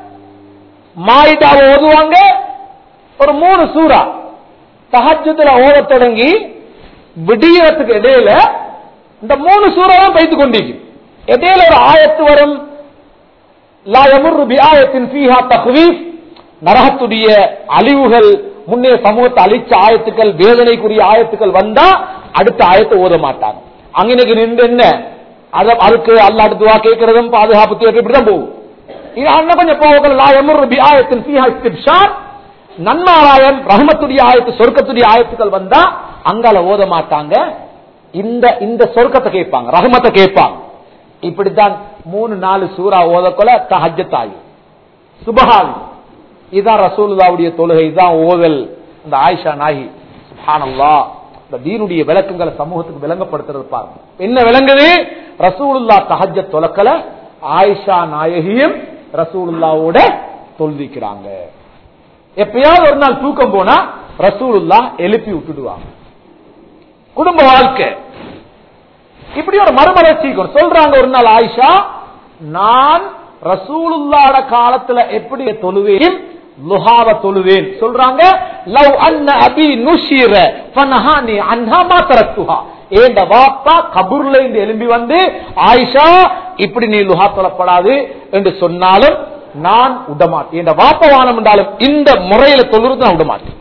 B: மாயிதாவை ஓதுவாங்க. ஒரு மூணு சூரா தஹஜ்ஜுதுல ஓத தொடங்கி விடியறதுக்கு இடையில இந்த மூணு சூறாவும் வைத்துக் கொண்டிருக்கு. இடையில ஒரு ஆயத்து வரும், லா யமுர்ரு பிஆயத்தின் ஃபீஹா தக்வீஃப். நரகத்துடைய அழிவுகள், முன்னே சமூகத்தை அழிச்ச ஆயத்துக்கள், வேதனைக்குரிய ஆயத்துக்கள் வந்தா அடுத்த ஆயத்தை ஓத மாட்டாங்க. அங்கனைக்கு நின்று என்ன அதுக்கு அல்லாஹ் துஆ கேட்கிறதும் பாதுகாப்பு தேவை இப்படிதான் போகும். இது அண்ணன் கொஞ்சம் போகல. லா யமுர்ரு பிஆயத்தின் ஃபீஹா இஸ்திப்ஷார். நன்மாராயம் ரஹ்மத்துடைய ஆயத்து, சொர்க்கத்துடைய ஆயத்துக்கள் வந்தா அங்கால ஓத மாட்டாங்க. இந்த இந்த சொர்க்கத்தை கேட்பாங்க, ரஹ்மத்தை கேட்பாங்க. இப்படித்தான் மூணு நாலு சூரா ஓதக்கொள்ள தஹஜ்ஜத் ஆயி சுபஹான். இதான் ரசூலுல்லாவுடைய தொழுகை, இதான் ஓதல். இந்த ஆயிஷா நாயகி சுப்ஹானல்லாஹ் இந்த தீனுடைய விளக்கங்களை சமூகத்துக்கு விளங்கப்படுத்துறது பாருங்க. என்ன விளங்குது? ரசூலுல்லாஹ் தஹஜ்ஜத் தொழக்கல, ஆயிஷா நாயகியும் ரசூலுல்லாவோட தொழுதிக்கிறாங்க. எப்பயாவது ஒரு நாள் தூக்கம் போனா ரசூலுல்லாஹ் எழுப்பி விட்டுடுவாங்க. குடும்ப வாழ்க்கை இப்படி ஒரு மறுமலர்ச்சி சொல்றாங்க. ஒரு நாள் ஆயிஷா, நான் ரசூலுல்லாஹ் காலத்துல எப்படி தொழுவேன், லுஹாவ தொழுவேன் சொல்றாங்க. லவ் அன்ன அபி நுஷிர ஃபனஹானி அன்ஹா மா தரக்துஹா. ஏண்ட வாப்பா கபூர்ல இருந்து எழும்பி வந்து, ஆயிஷா இப்படி நீ லுஹா தொழப்படாது என்று சொன்னாலும் நான் விடமாட்டேன். என் வாப்பா வானம் என்றாலும் இந்த முறையில தொழுறது நான் விடமாட்டேன்.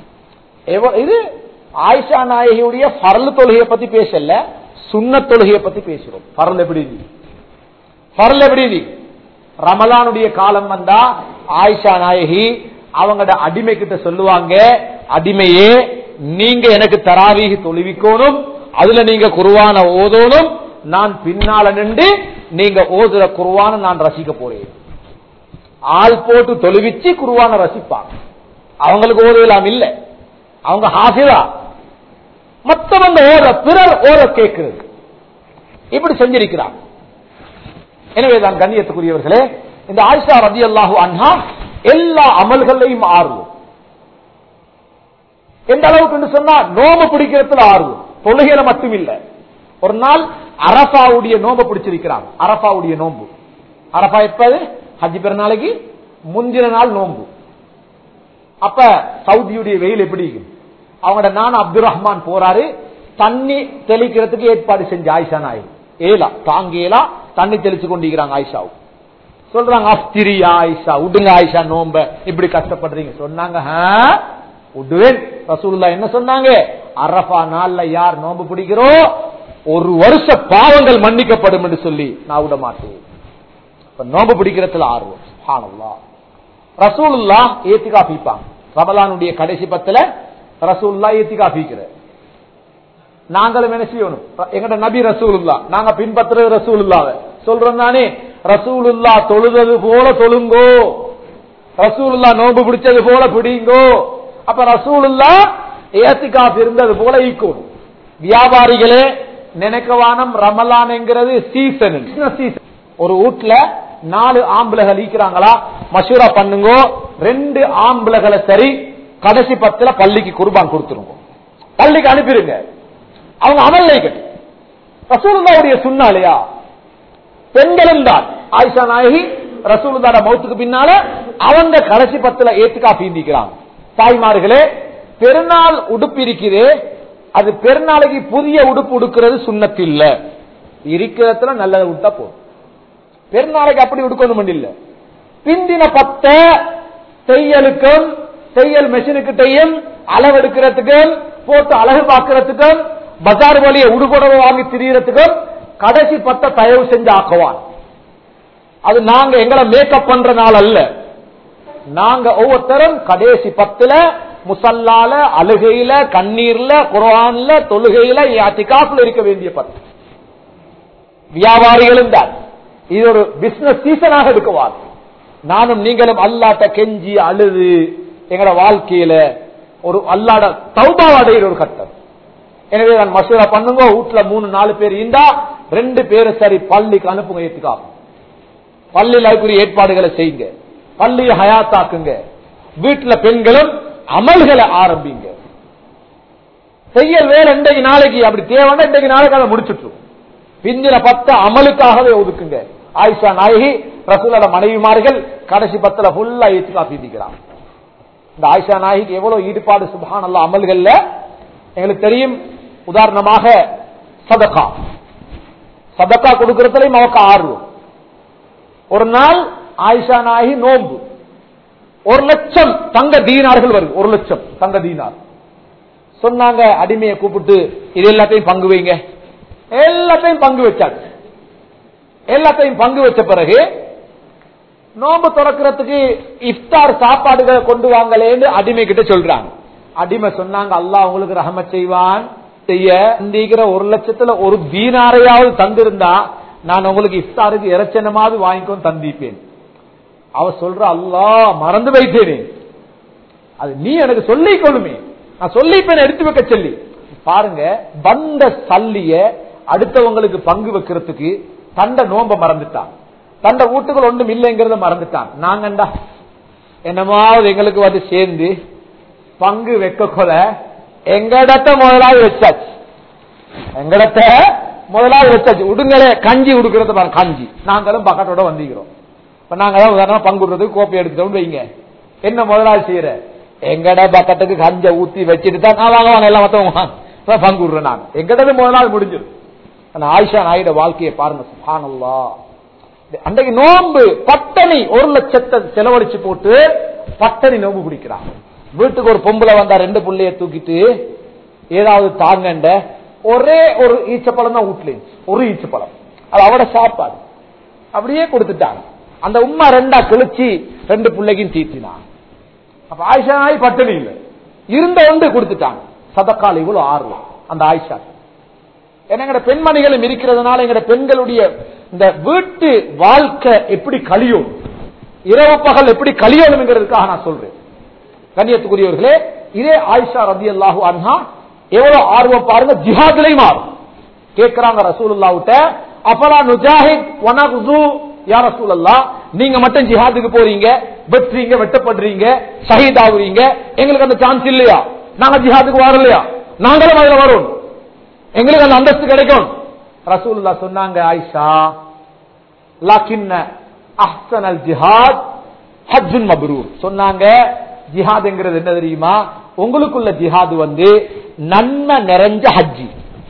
B: இது ஆயிஷா நாயகியுடைய ஃபர்ல் தொழுகையை பத்தி பேசல, சுன்னத் தொழுகையை பத்தி பேசுறோம். ஃபர்ல் எப்படி? ஃபர்ல் எப்படி? ரமலானுடைய காலம் வந்தா ஆயிஷா நாயகி அவங்களோட அடிமை கிட்ட சொல்லுவாங்க, அடிமையே நீங்க எனக்கு தராவீஹ் தொழுவிக்கோணும், அதுல நீங்க குர்ஆன ஓதோனும், நான் பின்னால நின்று நீங்க ஓதுற குர்ஆன நான் ரசிக்க போறேன். ஆள் போட்டு தொழுவிச்சு குர்ஆன ரசிப்பாங்க. அவங்களுக்கு ஓதலாம் இல்ல, அவங்க ஹாஃபிதா. மத்தவங்க ஓத, பிறர் ஓத கேட்கிறது. இப்படி செஞ்சிருக்கிறார். எனவேதான் கண்ணியத்துக்குரியவர்களே, இந்த ஆயிஷா ரலியல்லாஹு அன்ஹா எல்லா அமல்களையும் ஆர்வம். எந்த அளவுக்கு சொன்னா நோம்பு பிடிக்கிறதுல ஆர்வம், தொழுகையில மட்டும் இல்ல. ஒரு நாள் அரஃபாவுடைய நோம்பு பிடிச்சிருக்கிறாங்க. அரஃபாவுடைய நோம்பு, அரஃபா எப்பது? ஹஜ் பெருநாளைக்கு முந்தின நாள் நோம்பு. அப்ப சவுதியுடைய வெயில் எப்படி? அவங்களோட நான் அப்துல் ரஹ்மான் போறாரு, தண்ணி தெளிக்கிறதுக்கு ஏற்பாடு செஞ்ச ஆயிஷா நாயகி ஏலா தாங்கேலா தண்ணி தெளிச்சு கொண்டிருக்கிறாங்க. ஆயிஷா சொல்றாங்க, அஃப்திரியா ஆயிஷா, விடுங்க ஆயிஷா நோம்ப, இப்படி கஷ்டப்படுறீங்க. சொன்னாங்க, விடுவேன். ரசூலுல்லாஹ் என்ன சொன்னாங்க? அரஃபா நாள்ல யார் நோம்பு பிடிக்கிறோம் ஒரு வருஷ பாவங்கள் மன்னிக்கப்படும் என்று சொல்லி நான் விட மாட்டேன். நோம்பு பிடிக்கிறதுல ஆர்வம். சுப்ஹானல்லாஹ். ரசூலுல்லாஹ் ஏத்திகாஃப் வைப்பாங்க. ரமலானுடைய கடைசி பத்துல ரசூலுல்லாஹ் ஏத்திகாஃப் வைக்கிறார். நாங்களும் என்ன செய்யணும்? எங்கட நபி ரசூலுல்லாஹ், நாங்க பின்பற்றுறது ரசூலுல்லாஹ் சொல்றோம் தானே. ரசூலுல்லாஹ் தொழுதது போல தொழுங்கோ, ரசூலுல்லாஹ் நோம்பு பிடிச்சது போல பிடிங்கோ. அப்ப ரசூலுல்லாஹ் ஏத்திகாஃப் இருந்தது போல ஈக்கும். வியாபாரிகளே நினைக்கவானம், ரமலான் என்கிறது சீசன். ஒரு வீட்டுல நாலு ஆம்பளைகள் ஈக்கிறாங்களா, மஷூரா பண்ணுங்க, ரெண்டு ஆம்பளைகளை சரி கடைசி பத்துல பள்ளிக்கு குர்பான் கொடுத்துருங்க, பள்ளிக்கு அனுப்பிடுங்க. அவங்க அமல்லை கட்டு ரசூலுல்லாஹ்வுடைய சுன்னா இல்லையா? பெண்களும் தான். ஆயிஷா நாயகி ரசூலுல்லாஹ் மௌத்துக்கு பின்னால அவங்க கடைசி பத்துல ஏத்துக்கா பீந்திக்கிறாங்க. தாய்மார்களே, பெருநாள் உடுப்பு இருக்கிறே, அது பெருநாளைக்கு புதிய உடுப்பு உடுக்கிறது சுன்னத்து இல்ல. இருக்கிறதுல நல்லதை விட்டா போதும். பெருநாளைக்கு அப்படி உடுக்கணும் இல்ல. பிந்தின பத்த தையலுக்கும் தையல் மெஷினுக்கிட்டையும் அளவெடுக்கிறதுக்கும் போட்டு அழகு பார்க்கறதுக்கும் பஜார் வழியை உடுப்புடவை வாங்கி திரியறதுக்கும் கடைசி பத்த தயவு செஞ்சு ஆக்குவான். அது நாங்க எங்களை மேக்கப் பண்ற நாள் அல்ல. நாங்க ஒவ்வொருத்தரும் கடைசி பத்துல முசல்லால, அழுகையில, கண்ணீர்ல, குர்ஆன்ல, தொழுகையில, இஅ்திகாஃப்ல இருக்க வேண்டிய பத்து. வியாபாரிகளும் தான் இது ஒரு பிசினஸ் சீசனாக இருக்குவார். நானும் நீங்களும் அல்லாட்ட கெஞ்சி அழுது எங்களோட வாழ்க்கையில ஒரு அல்லாட தௌபா அடைகிற ஒரு கட்டம். எனவே நான் மசூரா பண்ணுங்க, வீட்டுல மூணு நாலு பேர் இருந்தா ரெண்டு பேரும் சரி பள்ளிக்கு அனுப்புங்க. ஏத்துக்காக பள்ளியில் அதுக்குரிய ஏற்பாடுகளை செய்யுங்க. பள்ளியை ஹயாத்தாக்குங்க. வீட்டுல பெண்களும் அமல்களை ஆரம்பிங்க. செய்யல் வேற இன்றைக்கு நாளைக்கு அப்படி தேவைன்னா இன்றைக்கு நாளைக்கு அதை முடிச்சுட்டு பிந்தின பத்த அமலுக்காகவே ஒதுக்குங்க. ஆயிஷா நாயகி ரசூலோட மனைவிமார்கள் கடைசி பத்துல ஃபுல்லா ஏத்துக்கா பீதிக்கிறான். இந்த ஆயிஷா நாயகிக்கு எவ்வளவு ஈடுபாடு சுப்ஹானல்லாஹ் அமல்கள்ல எங்களுக்கு தெரியும். உதாரணமாக சதகா சதகா கொடுக்கறதுலயும் அவக்கு ஆர்வம். ஒரு நாள் ஆயிஷா நாயகி நோன்பு, ஒரு லட்சம் தங்க தீனார்கள் வருது. ஒரு லட்சம் தங்க தீனார் சொன்னாங்க. அடிமையை கூப்பிட்டு இது எல்லாத்தையும் பங்கு வைங்க. எல்லாத்தையும் பங்கு வச்சாச்சு. எல்லாத்தையும் பங்கு வச்ச பிறகு நோன்பு திறக்கிறதுக்கு இஃப்தார் சாப்பாடுகளை கொண்டு வாங்கலேன்னு அடிமை கிட்ட சொல்றாங்க. அடிமை சொன்னாங்க, அல்லாஹ் உங்களுக்கு ரஹமத் செய்வான். செய்ய இந்திக்கிற ஒரு லட்சத்துல ஒரு தீனாரையாவது தந்திருந்தா நான் உங்களுக்கு இஃப்தாருக்கு இறைச்சனமாவது வாங்கிக்கொண்டு தந்திப்பேன். அவ சொல்ற, அல்லாஹ் மறந்து வைத்தேனே, அது நீ எனக்கு சொல்லிக்கொள்ளுமே, நான் சொல்லிப்பேன் எடுத்து வைக்க சொல்லி. பாருங்க, வந்த சல்லிய அடுத்தவங்களுக்கு பங்கு வைக்கிறதுக்கு தண்ட நோம்ப மறந்துட்டான். தண்ட வீட்டுகள் ஒன்றும் இல்லைங்கிறத மறந்துட்டான். நாங்கண்டா என்னமாவது எங்களுக்கு வந்து சேர்ந்து பங்கு வைக்க கொல எங்கடத்த முதலாவது வச்சாச்சு. எங்கடத்த முதலாவது வச்சாச்சு. உடுங்களே கஞ்சி உடுக்கிறது பாருங்க, கஞ்சி நாங்களும் பக்கத்தோட வந்திக்கிறோம். இப்ப நாங்க தான் உதாரணமா பங்கு விடுறதுக்கு கோப்பை எடுத்துட்டோம் வைங்க. என்ன முதலாவது செய்யற, எங்கட பக்கத்துக்கு கஞ்ச ஊத்தி வச்சுட்டு தான் நான் வாங்க வாங்க எல்லாம் மத்தவங்க பங்கு விடுறேன். நான் எங்கடது முதலாவது முடிஞ்சிடும். ஆயிஷா நாயுட வாழ்க்கையை பாருங்க, சுப்ஹானல்லாஹ். அன்றைக்கு நோன்பு பட்டணி ஒரு லட்சத்தை செலவழிச்சு போட்டு பட்டணி நோன்பு பிடிக்கிறாங்க. வீட்டுக்கு ஒரு பொம்பளை வந்தா ரெண்டு புள்ளைய தூக்கிட்டு ஏதாவது தாங்கண்ட ஒரே ஒரு ஈச்சப்பழம் தான் வீட்டுல, ஒரு ஈச்சப்பழம், அது அவட சாப்பாடு அப்படியே கொடுத்துட்டாங்க. அந்த உம்மா ரெண்டா கிழிச்சு ரெண்டு பிள்ளைக்கும் தீர்த்தினாங்க. அப்ப ஆயிஷா நாய் பட்டணி இல்லை, இருந்த ஒன்று கொடுத்துட்டாங்க. சதக்கால் இவ்வளவு ஆர்வம் அந்த ஆயிஷா. எங்கட பெண்மணிகளும் இருக்கிறதுனால எங்கட பெண்களுடைய இந்த வீட்டு வாழ்க்கை எப்படி கழியும், இரவு பகல் எப்படி கழியணுங்கிறதுக்காக நான் சொல்றேன். கண்ணியத்துக்குரியவர்களே, இதே ஆயிஷா ரலியல்லாஹு அன்ஹா எவ்வளவு ஆர்வம் பாருங்க, ஜிஹாத்லயும் ஆர்வம். கேட்கிறாங்க ரசூலுல்லாஹ்ட்ட, அஃபலா நுஜாஹித் வ நக்ஸு யா ரசூலல்லாஹ், நீங்க மட்டும் ஜிஹாதுக்கு போறீங்க, வெற்றீங்க, வெட்டப்படுறீங்க, ஷஹீத் ஆகுறீங்க, எங்களுக்கு அந்த சான்ஸ் இல்லையா? நாங்க ஜிஹாதுக்கு வரலையா? நாங்களும் அதுல வரோம், எங்களுக்கு அந்த அந்தஸ்து கிடைக்கும். ரசூலுல்லாஹ் சொன்னாங்க, ஆயிஷா லக்கின்ன அஹ்ஸனல் ஜிஹாத் ஹஜ்ஜுன் மப்ரூர். சொன்னாங்க, ஜிஹாத்ங்கிறது என்ன தெரியுமா? உங்களுக்குள்ள ஜிஹாது வந்து நன்மை நிறைஞ்ச ஹஜ்ஜி.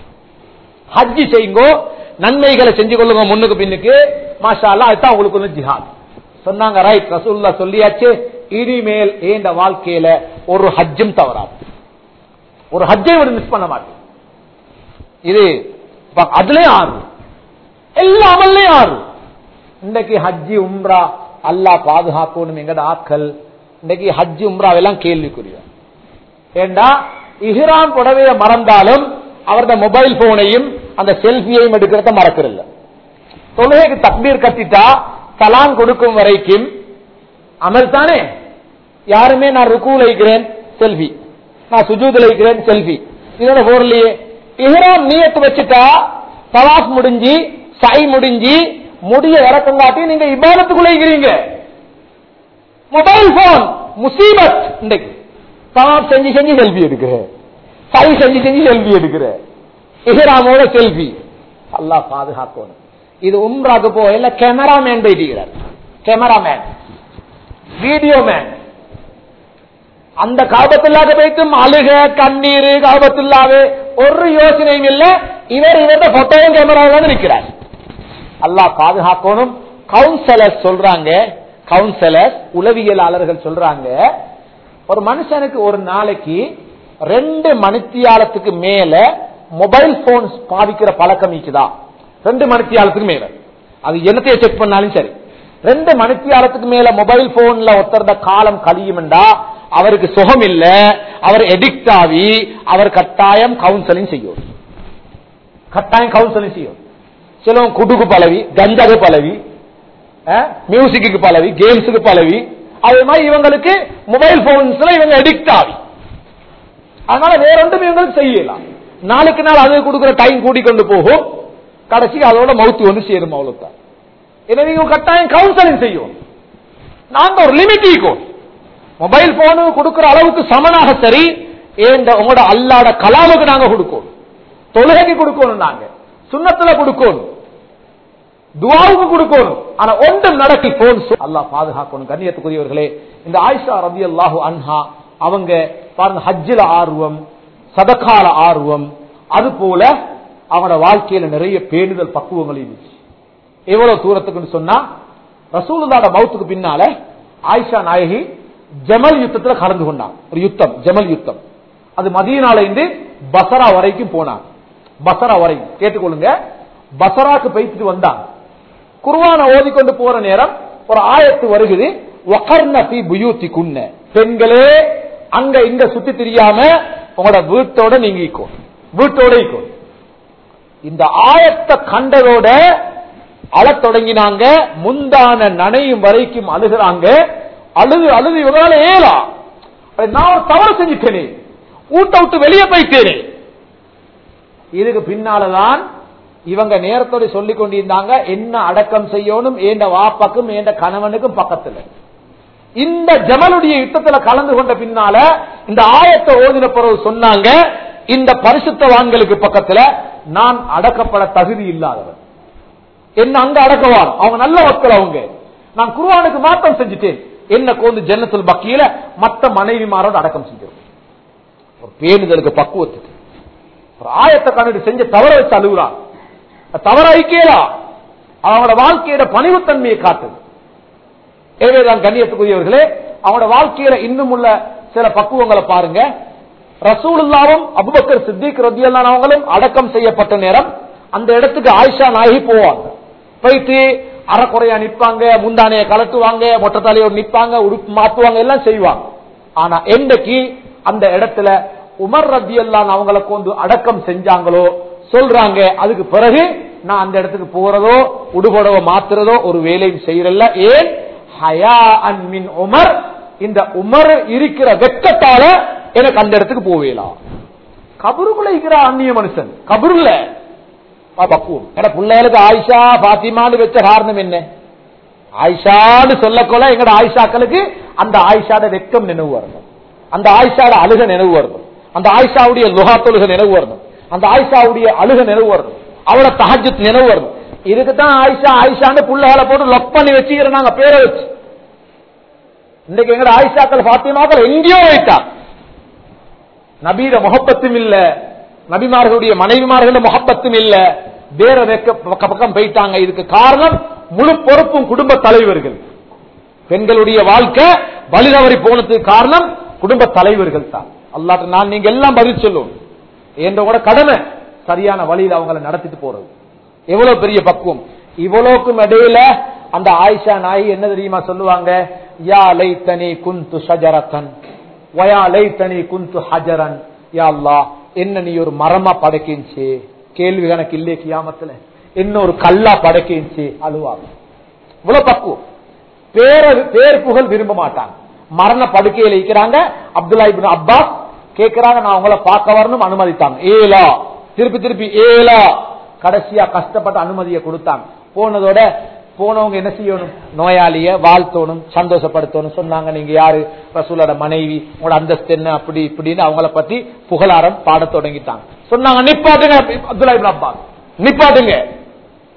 B: ஹஜ்ஜி செய்யுங்க, நன்மைகளை செஞ்சு கொள்ளுங்க முன்னுக்கு பின்னுக்கு, மாஷா அல்லாஹ், அதுதான் உங்களுக்குள்ள ஜிஹாத். சொன்னாங்க, ரைட் ரசூலுல்லாஹ் சொல்லியாச்சு, இனிமேல் ஏண்ட வாழ்க்கையில ஒரு ஹஜ்ஜும் தவறாது, ஒரு ஹஜ்ஜை ஒரு மிஸ் பண்ண மாட்டேன். இது அதுலயும் ஆறு, எல்லா அமல்லையும் ஆறு. இன்னைக்கு ஹஜ்ஜி உம்ரா அல்லாஹ் பாதுகாக்கணும் எங்கட ஆக்கள். இன்னைக்கு ஹஜ்ஜி உம்ராவெல்லாம் கேள்விக்குரிய. ஏண்டா இஹ்ராம் புடவையை மறந்தாலும் அவரது மொபைல் போனையும் அந்த செல்பியையும் எடுக்கிறத மறக்கிறல்ல. தொழுகைக்கு தக்பீர் கட்டிட்டா சலாம் கொடுக்கும் வரைக்கும் அமல் தானே. யாருமே நான் ருக்கூல இருக்கிறேன் செல்ஃபி, நான் சுஜூதுல இருக்கிறேன் செல்ஃபி, இதோட போர்லையே. இஹ்ராம் நியத்து வச்சுட்டா தவாஃப் முடிஞ்சு சை முடிஞ்சு முடிய இறக்கம் காட்டி நீங்க இபாதத்துக்குள்ள இருக்கிறீங்க. மொபைல் போன் முசீபத். இன்றைக்கு தவாஃப் செஞ்சு செஞ்சு செல்ஃபி எடுக்கிற, சை செஞ்சு செஞ்சு செல்ஃபி எடுக்கிற, இஹ்ராமோட செல்ஃபி. அல்லாஹ் பாதுகாக்கணும். இது உம்ராக்கு போகல கேமராமேன் போயிட்டு கேமராமேன் வீடியோ மேன் அந்த காபத்துள்ளாக போய்த்தும் அழுக கண்ணீர் காபத்துள்ளாவே ஒரு யோசனையும் இல்ல. இவர் இவர போட்டோவும் கேமராவில் நிற்கிறார். அல்லாஹ் பாதுகாக்கணும். கவுன்சிலர் சொல்றாங்க, கவுன்சிலர் உளவியலாளர்கள் சொல்றாங்க, ஒரு மனுஷனுக்கு ஒரு நாளைக்கு ரெண்டு மணித்தியாலத்துக்கு மேல மொபைல் போன் பாவிக்கிற பழக்கம் இருக்குதா? ரெண்டு மணித்தியாலத்துக்கு மேல, அது என்னத்தைய செக் பண்ணாலும் சரி, ரெண்டு மணித்தியாலத்துக்கு மேல மொபைல் போன்ல ஒருத்தருட காலம் கழியும்டா அவருக்கு சுகம் இல்ல, அவர் எடிக்ட் ஆகி அவர் கட்டாயம் கவுன்சிலிங் செய்யும். கட்டாயம் கவுன்சிலிங் செய்யும். சிலவங்க குடுக்கு பழவி, கஞ்சாக்கு பழவி, மியூசிக்கு பழவி, கேம்ஸுக்கு பழவி, அதே மாதிரி இவங்களுக்கு மொபைல் போன்ஸ்ல இவங்க எடிக்ட் ஆகி, அதனால வேற ஒன்றும் இவங்களுக்கு செய்யலாம். நாளுக்கு நாள் அது கொடுக்கிற டைம் கூடி கொண்டு போகும், கடைசி அதோட மவுத்து வந்து சேரும். அவ்வளவுதான். எனவே கட்டாயம் கவுன்சிலிங் செய்யும். நாங்க ஒரு லிமிட் இருக்கும். மொபைல் போனு கொடுக்கிற அளவுக்கு சமனாக சரி உங்களோட அல்லாட கலாமுக்கு நாங்க கொடுக்கணும், தொழுகைக்கு கொடுக்கணும், நாங்க சுண்ணத்துல கொடுக்கணும், துஆவுக்கு கொடுக்கணும். ஆனா ஒன்றும் நடக்கி போன் அல்லாஹ் பாதுகாக்கணும். கண்ணியத்துக்குரியவர்களே, இந்த ஆயிஷா ரலியல்லாஹு அன்ஹா அவங்க பாருங்க, ஹஜ்ஜில ஆர்வம், சதகால ஆர்வம், அது போல அவனோட வாழ்க்கையில நிறைய பேணுதல் பக்குவங்கள் இருந்துச்சு. எவ்வளவு தூரத்துக்குன்னு சொன்னா, ரசூலுல்லாஹ் மௌத்துக்கு பின்னால ஆயிஷா நாயகி ஜமல் யுத்தத்துல கலந்து கொண்டான். ஒரு யுத்தம், ஜமல் யுத்தம். அது மதீனால இருந்து பசரா வரைக்கும் போனான். பசரா வரைக்கும் கேட்டுக்கொள்ளுங்க. பசராக்கு போயிட்டு வந்தான். குர்ஆனை ஓதிக்கொண்டு போற நேரம் ஒரு ஆயத்து வருகிறது, வகர்ன ஃபீ புயூத்திகுன்ன, பெண்களே அங்க இங்க சுத்தி தெரியாம உங்களோட வீட்டோட நீங்க இருக்கோ, வீட்டோட இருக்கோ. இந்த ஆயத்தை கண்டதோட அழத் தொடங்கினாங்க. முந்தான நனையும் வரைக்கும் அழுகிறாங்க. அழுது அழுது இவரால ஏலா, நான் ஒரு தவறு செஞ்சுட்டேனே, ஊட்ட விட்டு வெளியே போயிட்டேனே. இதுக்கு பின்னாலதான் இவங்க நேரத்தோட சொல்லிக் கொண்டிருந்தாங்க, என்ன அடக்கம் செய்யணும் ஏண்ட வாப்பாக்கும் ஏண்ட கணவனுக்கும் பக்கத்துல. இந்த ஜமலுடைய யுத்தத்துல கலந்து கொண்ட பின்னால இந்த ஆயத்தை ஓதின பிறகு சொன்னாங்க, இந்த பரிசுத்தவான்களுக்கு பக்கத்துல நான் அடக்கப்பட தகுதி இல்லாதவர், என்ன அங்க அடக்கவார், அவங்க நல்ல மக்கள், அவங்க நான் குர்ஆனுக்கு மாற்றம் செஞ்சுட்டேன், என்ன கோந்து ஜன்னத்துல் பக்கியில மற்ற மனைவிமாரோட அடக்கம் செஞ்சோம். ஒரு பேணுதலுக்கு பக்குவத்துக்கு ஒரு ஆயத்தை கண்டு செஞ்ச தவற வச்சு அழுகுறான். தவற ஐக்கியலா அவனோட வாழ்க்கையோட பணிவுத்தன்மையை காட்டுது. எனவேதான் கண்ணியத்துக்குரியவர்களே, அவனோட வாழ்க்கையில இன்னும் உள்ள சில பக்குவங்களை பாருங்க. ரசூலுல்லாவும் அபூபக்கர் சித்திக் ரலியல்லாஹு அன்ஹு அவங்களும் அடக்கம் செய்யப்பட்ட நேரம் அந்த இடத்துக்கு ஆயிஷா நாயகி போவாங்க. போயிட்டு அறக்குறையா நிற்பாங்க, முந்தானைய கலட்டுவாங்க, மொட்டை தலையோடு நிற்பாங்க, உடுப்பு மாத்துவாங்க, எல்லாம் செய்வாங்க. ஆனா என்றைக்கு அந்த இடத்துல உமர் ரலியல்லாஹு அன்ஹு அவங்களை கொண்டு அடக்கம் செஞ்சாங்களோ சொல்றாங்க, அதுக்கு பிறகு நான் அந்த இடத்துக்கு போறதோ உடுபடவோ மாத்துறதோ ஒரு வேலையும் செய்யறல்ல. ஏன்? ஹயாஅன் மின் உமர், இந்த உமர் இருக்கிற வெட்கத்தால எனக்கு அந்த இடத்துக்கு போவேலாம். கபருக்குள்ள இருக்கிற அந்நிய மனுஷன், கபருல பக்குவம். பிள்ளைகளுக்கு ஆயிஷா பாத்திமான்னு வச்ச காரணம் என்ன? ஆயிஷான்னு சொல்லக்கொள்ள எங்கட ஆயிஷாக்களுக்கு அந்த ஆயிஷாட வெட்கம் நினைவு வரணும், அந்த ஆயிஷாட அழுக நினைவு வரணும், அந்த ஆயிஷாவுடைய லுகாத்தொழுக நினைவு வரணும், அந்த ஆயிஷாவுடைய அழுக நினைவு வரணும், அவளோட தஹஜ்ஜுத் நினைவு வரணும். இதுக்குதான் ஆயிஷா ஆயிஷான்னு புள்ளைகளை போட்டு லொக் பண்ணி வச்சுக்கிறாங்க, பேரை வச்சு. இன்னைக்கு எங்கட ஆயிஷாக்கள் பாத்திமாக்கள் எங்கேயோ வைத்தா, நபீர முகப்பத்தும் இல்ல, நபிமார்களுடைய மனைவிமார்கள் முகப்பத்தும் இல்ல, வேற பக்கம் போயிட்டாங்க. இதுக்கு காரணம் முழு பொறுப்பும் குடும்ப தலைவர்கள். பெண்களுடைய வாழ்க்கை வழிதவறி போனதுக்கு காரணம் குடும்ப தலைவர்கள் தான். அல்லாஹ் நான் நீங்க எல்லாம் பதில் சொல்லும் என்ற கூட கடமை சரியான வழியில் அவங்களை நடத்திட்டு போறது. எவ்வளவு பெரிய பக்குவம். இவ்வளவுக்கும் இடையில அந்த ஆயிஷா நாயகி என்ன தெரியுமா சொல்லுவாங்க? யா லைத்தனி குன்து ஷஜரத்தன் வயா லைத்தனி குன்து ஹஜரன். யா அல்லாஹ், என்ன நீ ஒரு மரமா படைக்கிச்சு, கேள்வி கணக்கு இல்லே கியாமத்துல, என்ன ஒரு கல்லா படைக்கிச்சு அழுவாங்க. இவ்வளவு பக்குவம். பேர பேர் புகழ் விரும்ப மாட்டாங்க. மரண படுக்கையில் இருக்கிறாங்க. அப்துல்லா இப்னு அப்பாஸ் கேட்கிறாங்க, நான் உங்களை பார்க்க வரணும், அனுமதித்தாங்க. ஏலா திருப்பி திருப்பி ஏலா, கடைசியா கஷ்டப்பட்ட அனுமதியை கொடுத்தாங்க. போனதோட போனவங்க என்ன செய்யணும்? நோயாளிய வாழ்த்தோணும், சந்தோஷப்படுத்தணும். சொன்னாங்க, நீங்க யாரு? ரசூலோட மனைவி, உங்களோட அந்தஸ்து என்ன, அப்படி இப்படின்னு அவங்கள பத்தி புகழாரம் பாட தொடங்கிட்டாங்க. சொன்னாங்க, நிப்பாட்டுங்க அப்துல்லா இப்னு அப்பாஸ், நிப்பாட்டுங்க.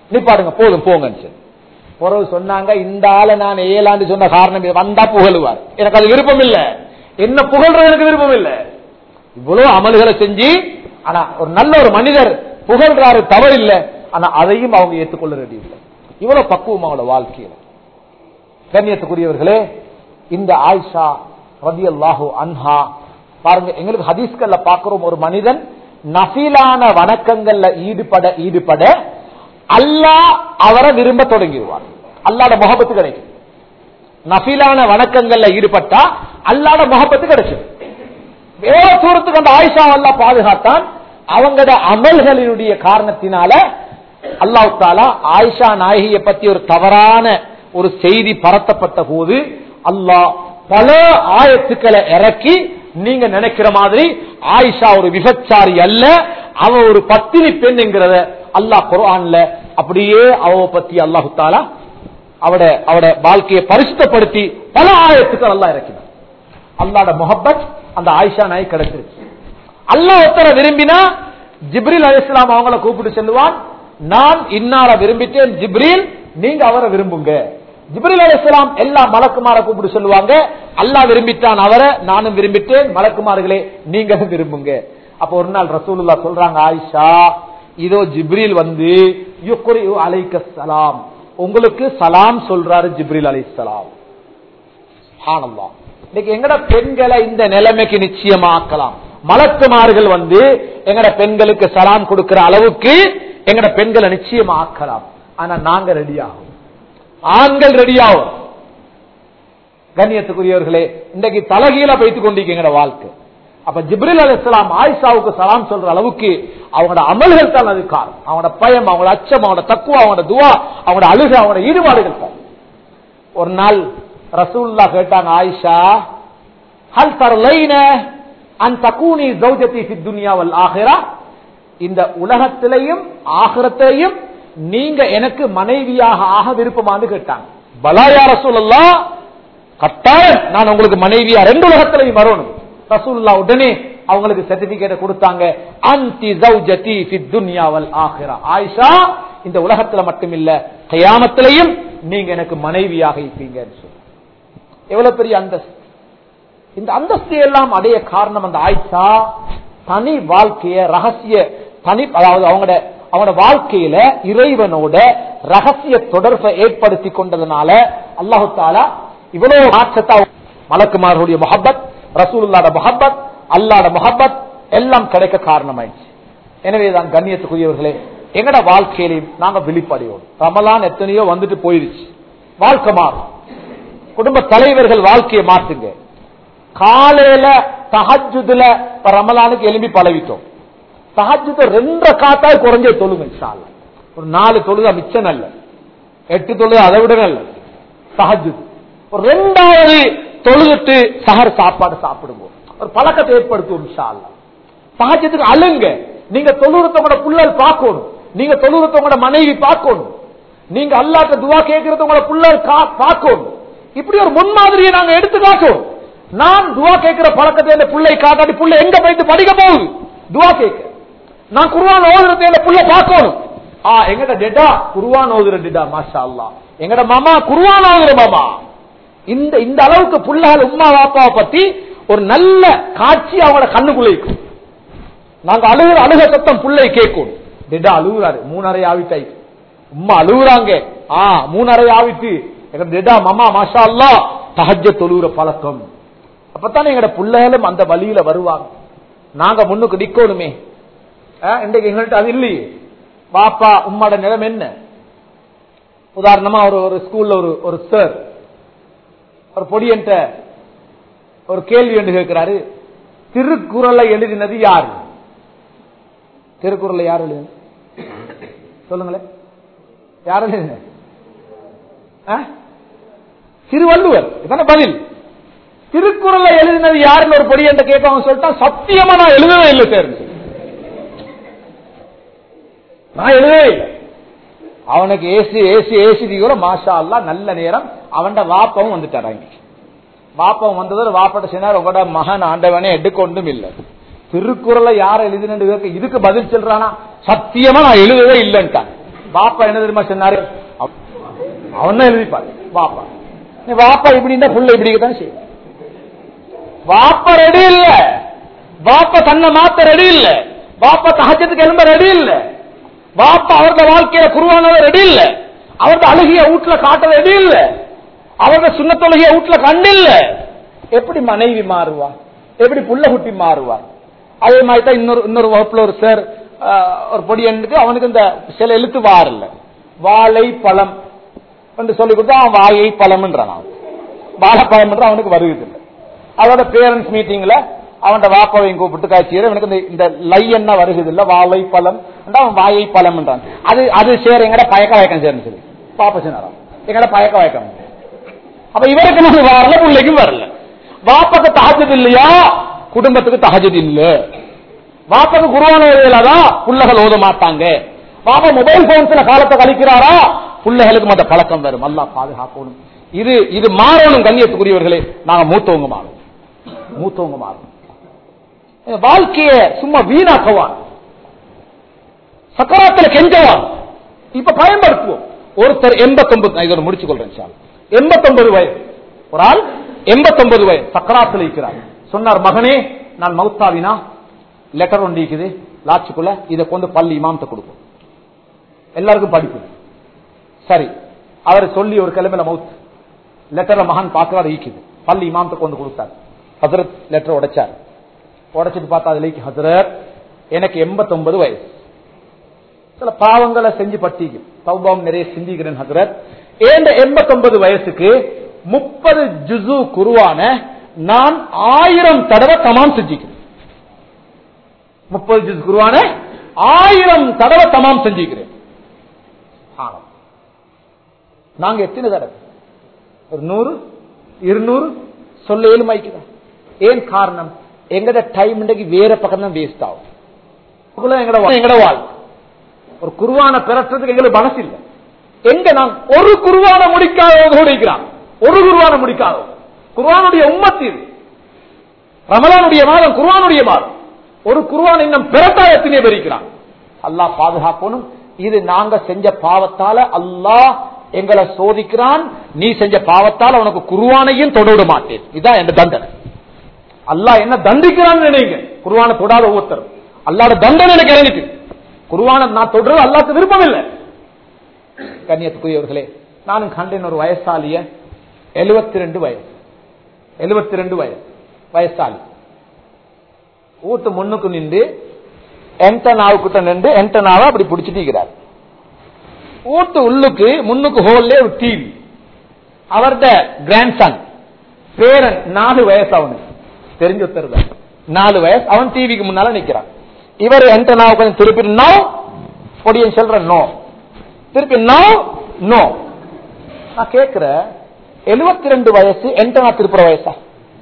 B: நீ பாடுங்க போதும் போங்க பிறகு சொன்னாங்க, இந்த ஆளை நான் ஏழாண்டு சொன்ன காரணம் வந்தா புகழுவார், எனக்கு அது விருப்பம் இல்ல, என்ன புகழ்றது எனக்கு விருப்பம் இல்ல. இவ்வளவு அமல்களை செஞ்சு ஆனா ஒரு நல்ல ஒரு மனிதர் புகழ்றாரு தவறு இல்லை, ஆனா அதையும் அவங்க ஏற்றுக்கொள்ள ரெடி இல்லை. இவ்வளவு பக்குவம் அவங்களோட வாழ்க்கையில். கண்ணியத்துக்குரியவர்களே, இந்த ஆயிஷா ரலியல்லாஹு அன்ஹா பாருங்க, எங்களுக்கு ஹதீஸ்கள்ல பாக்குறோம், ஒரு மனிதன் நஃபிலான வணக்கங்கள்ல ஈடுபட ஈடுபட அல்லாஹ் அவரை விரும்ப தொடங்கிடுவார். அல்லாஹ்வுடைய முஹப்பத் கிடைக்கும். நஃபிலான வணக்கங்கள்ல ஈடுபட்டா அல்லாஹ்வுடைய முஹப்பத் கிடைக்கும். வேற தூரத்துக்கு அந்த ஆயிஷா அல்லாஹ் பாதுகாத்தான். அவங்களோட அமல்களினுடைய காரணத்தினால அல்லாஹ் தஆலா ஆயிஷா நாயகியை பத்தி ஒரு தவறான ஒரு செய்தி பரத்தப்பட்ட போது அல்லாஹ் பல ஆயத்துக்களை இறக்கி, நீங்க நினைக்கிற மாதிரி ஆயிஷா ஒரு விபச்சாரி அல்ல, அவ ஒரு பத்தினி பெண் என்கிறத அல்லாஹ் குர்ஆன்ல அப்படியே அவ பத்தி அல்லாஹ் தஆலா அவட அவட வாழ்க்கையை பரிசுத்தப்படுத்தி பல ஆயத்துக்கள் அல்லாஹ் இறக்கினார். அல்லாஹ்வுடைய முஹப்பத் அந்த ஆயிஷா நாய் கிடைச்சிருச்சு. அல்லாஹ் ஒருத்தர விரும்பினா ஜிப்ரீல் அலைஹிஸ்ஸலாம் அவங்கள கூப்பிட்டு சொல்லுவான், நான் இன்னார விரும்பிட்டேன் ஜிப்ரீல், நீங்க அவரை விரும்புங்க. ஜிப்ரீல் அலைஹிஸ்ஸலாம் எல்லா மலக்குமார கூப்பிட்டு சொல்லுவாங்க, அல்லாஹ் விரும்பிட்டான் அவரை, நானும் விரும்பிட்டேன், மலக்குமார்களே நீங்க விரும்புங்க. அப்ப ஒரு நாள் ரசூலுல்லாஹ் சொல்றாங்க, ஆயிஷா இதோ ஜிப்ரீல் வந்து யுக்ரிஉ அலைக்க ஸலாம், உங்களுக்கு சலாம் சொல்றாரு ஜிப்ரீல் அலைஹிஸ்ஸலாம். சுப்ஹானல்லாஹ். இன்னைக்கு எங்கட பெண்களை இந்த நிலைமைக்கு நிச்சயமாக்கலாம். மலக்குமார்கள் வந்து எங்கட பெண்களுக்கு சலாம் கொடுக்கிற அளவுக்கு எங்கட பெண்களை நிச்சயமாக்கலாம். ஆனா நாங்க ரெடி ஆகும், ஆண்கள் ரெடி ஆகும். கண்ணியத்துக்குரியவர்களே, இன்றைக்கு தலகீழ வைத்துக் கொண்டிருக்கிற வாழ்க்கை. அப்ப ஜிப்ரீல் அலைஹிஸ்ஸலாம் ஆயிஷாவுக்கு சலாம் சொல்ற அளவுக்கு அவங்களோட அமல்கள் தான் அது காரணம். அவங்களோட பயம், அவங்களோட அச்சம், அவங்களோட தக்குவா, அவங்களோட துவா, அவங்களோட அழுகை, அவங்களோட ஈடுபாடுகள் தான். ஒரு நாள் ரசூலுல்லாஹ் கேட்டாங்க, ஆயிஷா ஹல் தர்லைன அன் தகூனி ஜௌஜதி ஃபித் துன்யா வல் ஆகிரா, இந்த உலகத்திலேயும் ஆகிரத்திலேயும் நீங்க எனக்கு மனைவியாக ஆக விருப்பமானு கேட்டாங்க. பலா யா ரசூலுல்லாஹ், கட்டாயம் நான் உங்களுக்கு மனைவியா ரெண்டு உலகத்திலேயும் வரணும். ரசூலுல்லாஹ் உடனே அவங்களுக்கு சர்டிபிகேட் கொடுத்தாங்க, அன்தி ஜௌஜதி ஃபித் துன்யா வல் ஆகிரா, ஆயிஷா இந்த உலகத்துல மட்டும் இல்ல கியாமத்திலேயும் நீங்க எனக்கு மனைவியாக இருப்பீங்கன்னு சொல்லி. எவ்வளவு பெரிய அந்தஸ்து! இந்த அந்தஸ்து எல்லாம் அடைய காரணம் அந்த ஆயிஷா தனி வாழ்க்கைய ரகசிய தனி, அதாவது அவங்களோட அவங்களோட வாழ்க்கையில இறைவனோட ரகசிய தொடர்பை ஏற்படுத்தி கொண்டதுனால அல்லாஹு தஆலா இவ்வளவு மாற்றத்தை, மலக்குமார்களுடைய முஹப்பத், ரசூலுல்லாஹ்வுடைய முஹப்பத், அல்லாஹ்வுடைய முஹப்பத் எல்லாம் கிடைக்க காரணமாயிடுச்சு. எனவேதான் கண்ணியத்துக்குரியவர்களே, எங்கட வாழ்க்கையிலையும் நாங்க விழிப்படையோம். ரமலான் எத்தனையோ வந்துட்டு போயிருச்சு, வாழ்க்கை மாறும். குடும்ப தலைவர்கள் வாழ்க்கையை மாற்றுங்க. காலையில தஹஜ்ஜுதுல ரமலானுக்கு எழும்பி பழகிட்டோம். தஹஜ்ஜுது ரெண்டு காத்தாய் குறைஞ்ச தொழுங்க இன்ஷா அல்லாஹ். ஒரு நாலு தொழுதா மிச்சம் நல்ல, எட்டு தொழுது அதை விட நல்ல. தஹஜ்ஜுது ஒரு ரெண்டாவது தொழுதுட்டு சஹர் சாப்பாடு சாப்பிடுவோம், ஒரு பழக்கத்தை ஏற்படுத்துவோம் இன்ஷா அல்லாஹ். தஹஜ்ஜுதுக்கு அழுங்க. நீங்க தொழுறவங்களோட புள்ளல் பார்க்கணும், நீங்க தொழுறவங்களோட மனைவி பார்க்கணும், நீங்க அல்லாஹ்ட்ட துஆ கேட்கறது உங்களோட புள்ளல் பார்க்கணும். இப்படி ஒரு முன்மாதிரியை நாங்க எடுத்து காட்டோம். நான் துஆ கேட்கிற பழக்கத்தை புள்ளை காட்டாடி புள்ளை எங்க போயிட்டு படிக்க போகுது துஆ கேட்க. நான் குர்ஆன் ஓதுறதை புள்ள பார்க்கணும். ஆ எங்கட டெடா குர்ஆன் ஓதுற டெடா, மாஷா அல்லாஹ். எங்கட மாமா குர்ஆன் ஓதுற மாமா. இந்த இந்த அளவுக்கு புள்ளகள் உம்மா வாப்பாவை பத்தி ஒரு நல்ல காட்சி அவங்களோட கண்ணுக்குள்ள இருக்கும். நாங்க அழுகுற அழுக சத்தம் புள்ளை கேட்கும். டெடா அழுகுறாரு, மூணரை ஆவிட்டாய். உம்மா அழுகுறாங்க, ஆ மூணரை ஆவிட்டு எங்க டெடா மாமா மாஷா அல்லாஹ் தஹஜ்ஜத் தொழுகிற பழக்கம். அப்பத்தானே எங்கட புள்ளைகளும் அந்த வழியில வருவாங்க. நாங்க முன்னுக்கு நிக்கணுமே. இன்றைக்கு எங்கள்கிட்ட அது இல்லையே. பாப்பா உம்மாட நிலம் என்ன? உதாரணமா ஒரு ஒரு ஸ்கூல்ல ஒரு ஒரு சார் ஒரு பொடியன்ட்ட ஒரு கேள்வி என்று கேட்கிறாரு, திருக்குறளை எழுதினது யாரு? திருக்குறளை யார் எழுதின சொல்லுங்களேன், யார் எழுதின? திருவள்ளுவர். இதான பதில். திருக்குறளை எழுதினது யாருன்னு ஒரு பொடி என்று கேட்க சொல்லிட்டா, சத்தியமா நான் எழுதவே இல்லை சார், நான் எழுதவே இல்லை. அவனுக்கு ஏசி ஏசி ஏசி கூட மாஷா அல்லாஹ் நல்ல நேரம். அவன் வாப்பவும் வந்துட்டாராங்க. வாப்பம் வந்தது வாப்பட்ட சொன்னார், உங்களோட மகன் ஆண்டவனே எடுக்கொண்டும் இல்லை. திருக்குறளை யார எழுதினு இதுக்கு பதில் சொல்றானா, சத்தியமா நான் எழுதவே இல்லைன்ட்டான். பாப்பா என்ன தெரியுமா சொன்னாரு, அவன் தான் எழுதிப்பாரு பாப்பா. பாப்பா இப்படின்னா புள்ள இப்படிதான் செய்யும். பாப்பா ரெடி இல்ல, பாப்பா தன்னை மாத்த ரெடி இல்ல, பாப்பா தஹஜ்ஜுதுக்கு எழும்ப ரெடி இல்ல, பாப்பா அவருடைய வாழ்க்கையில குருவானவ ரெடி இல்ல, அவருடைய அழுகிய வீட்டுல காட்ட ரெடி இல்ல, அவருடைய சுண்ணத்தொழுகிய வீட்டுல கண்டு இல்ல. எப்படி மனைவி மாறுவா, எப்படி புள்ள குட்டி மாறுவா? அதே மாதிரி தான் இன்னொரு இன்னொரு வகுப்புல ஒரு சார் ஒரு பொடியனுக்கு அவனுக்கு இந்த சில எழுத்து வாரல, வாழை பழம் என்று சொல்லி கொடுத்தா அவன் வாயை பழம்ன்றான், வாழைப்பழம் என்ற அவனுக்கு வருகிறது இல்லை. அதோட பேரண்ட்ஸ் மீட்டிங்ல அவன் வாப்பாவையும் கூப்பிட்டு காய்ச்சியர் எனக்கு இந்த லை என்ன வருகிறது இல்ல, வாழை பழம் அவன் வாயை பழம் என்றான். அது அது சேர எங்கட பயக்க வயக்கம் சேர்ந்து சொல்லி பாப்பா சொன்னாராம், எங்கட பயக்க வயக்கம். அப்ப இவருக்கு நம்ம வரல, பிள்ளைக்கும் வரல. வாப்பாக்கு தஹஜ்ஜுத் இல்லையா, குடும்பத்துக்கு தஹஜ்ஜுத் இல்ல. வாப்பாக்கு குர்ஆன் ஓதலாதான் புள்ளைகள் ஓத மாட்டாங்க. பாப்பா மொபைல் போன்ஸ்ல காலத்தை கழிக்கிறாரா, பிள்ளைகளுக்கு அந்த பழக்கம் வரும். அல்லாஹ் பாதுகாக்கணும். இது இது மாறணும் கண்ணியத்துக்குரியவர்களே. நாங்க மூத்தவங்க மாறும், மூத்தவங்க மாறும். வாழ்க்கைய சும்மா வீணாக்குவான், சக்கராத்துல கெஞ்சவான். இப்ப பயன்படுத்துவோம். ஒருத்தர் எண்பத்தி ஒன்பது இதோட முடிச்சு கொள்றேன். எண்பத்தி ஒன்பது வயது ஒரு ஆள், எண்பத்தி ஒன்பது வயது சக்கராத்துல இருக்கிறார். சொன்னார், மகனே நான் மௌத்தாவினா லெட்டர் ஒன்று இருக்குது லாட்சிக்குள்ள, இதை கொண்டு பள்ளி இமாம்கிட்ட கொடுக்கும், எல்லாருக்கும் படிப்பு. சரி, அவர் சொல்லி ஒரு கிழமையில மவுத் லெட்டர்ல மகன் பார்க்கிறார், ஈக்குது. பள்ளி இமாம்கிட்ட கொண்டு கொடுத்தார். ஹசரத் லெட்டர் உடைச்சார். உடைச்சிட்டு பார்த்தா அதுல ஹசரத் எனக்கு எண்பத்தி ஒன்பது வயசு, சில பாவங்களை செஞ்சு பட்டிக்கு தௌபாவும் நிறைய சிந்திக்கிறேன் ஹசரத். ஏண்ட எண்பத்தி ஒன்பது வயசுக்கு முப்பது ஜுசு குருவான நான் ஆயிரம் தடவை தமாம் செஞ்சிக்கிறேன். முப்பது ஜுசு குருவான ஆயிரம் தடவை தமாம் செஞ்சிக்கிறேன். நாங்க எத்தனை தடவை? ஒரு நூறு இருநூறு சொல்ல ஏழுமாய்க்குதான். ஏன் காரணம்? எங்கட டைம் இன்றைக்கு வேற பக்கம் தான் வேஸ்ட் ஆகும். எங்கட வாழ்க்கை ஒரு குருவான பெறத்துக்கு எங்களுக்கு மனசு இல்லை. எங்க நான் ஒரு குருவான முடிக்காதவங்க, ஒரு குருவான முடிக்காத குர்ஆனுடைய உம்மத்து இது. ரமலானுடைய மாதம் குர்ஆனுடைய மாதம். ஒரு குர்ஆன் இன்னும் பெறட்டா எத்தனை பேர் இருக்கிறான். அல்லாஹ் பாதுகாக்கணும். இது நாங்க செஞ்ச பாவத்தால அல்லாஹ் எங்களை சோதிக்கிறான். நீ செஞ்ச பாவத்தால் உனக்கு குர்ஆனையும் தொட விட மாட்டேன். இதான் என் தண்டனை. அல்லாஹ் என்ன தண்டிக்கிறான்னு நினைங்க. குர்ஆனை தொடாத ஒவ்வொருத்தரும் அல்லாஹ்வோட தண்டனை எனக்கு இறங்கிட்டு. குர்ஆனை நான் தொடுறது அல்லாஹ்வுக்கு விருப்பம் இல்லை. கண்ணியத்துக்குரியவர்களே, நானும் கண்டேன் ஒரு வயசாலிய, எழுபத்தி ரெண்டு வயசு எழுபத்தி ரெண்டு வயசு வயசாளி ஊட்டு முன்னுக்கு நின்று என்டனாவுக்கிட்ட நின்று என்டனாவை அப்படி பிடிச்சிட்டு ஊட்டு உள்ளுக்கு முன்னுக்கு ஹோல்லே ஒரு டிவி. அவர்த கிராண்ட் சன் பேரன் நாலு வயசு, அவனுக்கு தெரிஞ்சு ஒருத்தர் நாலு வயசு, அவன் டிவிக்கு முன்னால நிக்கிறான். இவர் என்டனாவை கொஞ்சம் திருப்பி நோ பொடியன் சொல்ற நோ, திருப்பி நோ நோ. நான் கேட்கிற எழுபத்தி ரெண்டு வயசு என்டனா திருப்புற வயசா?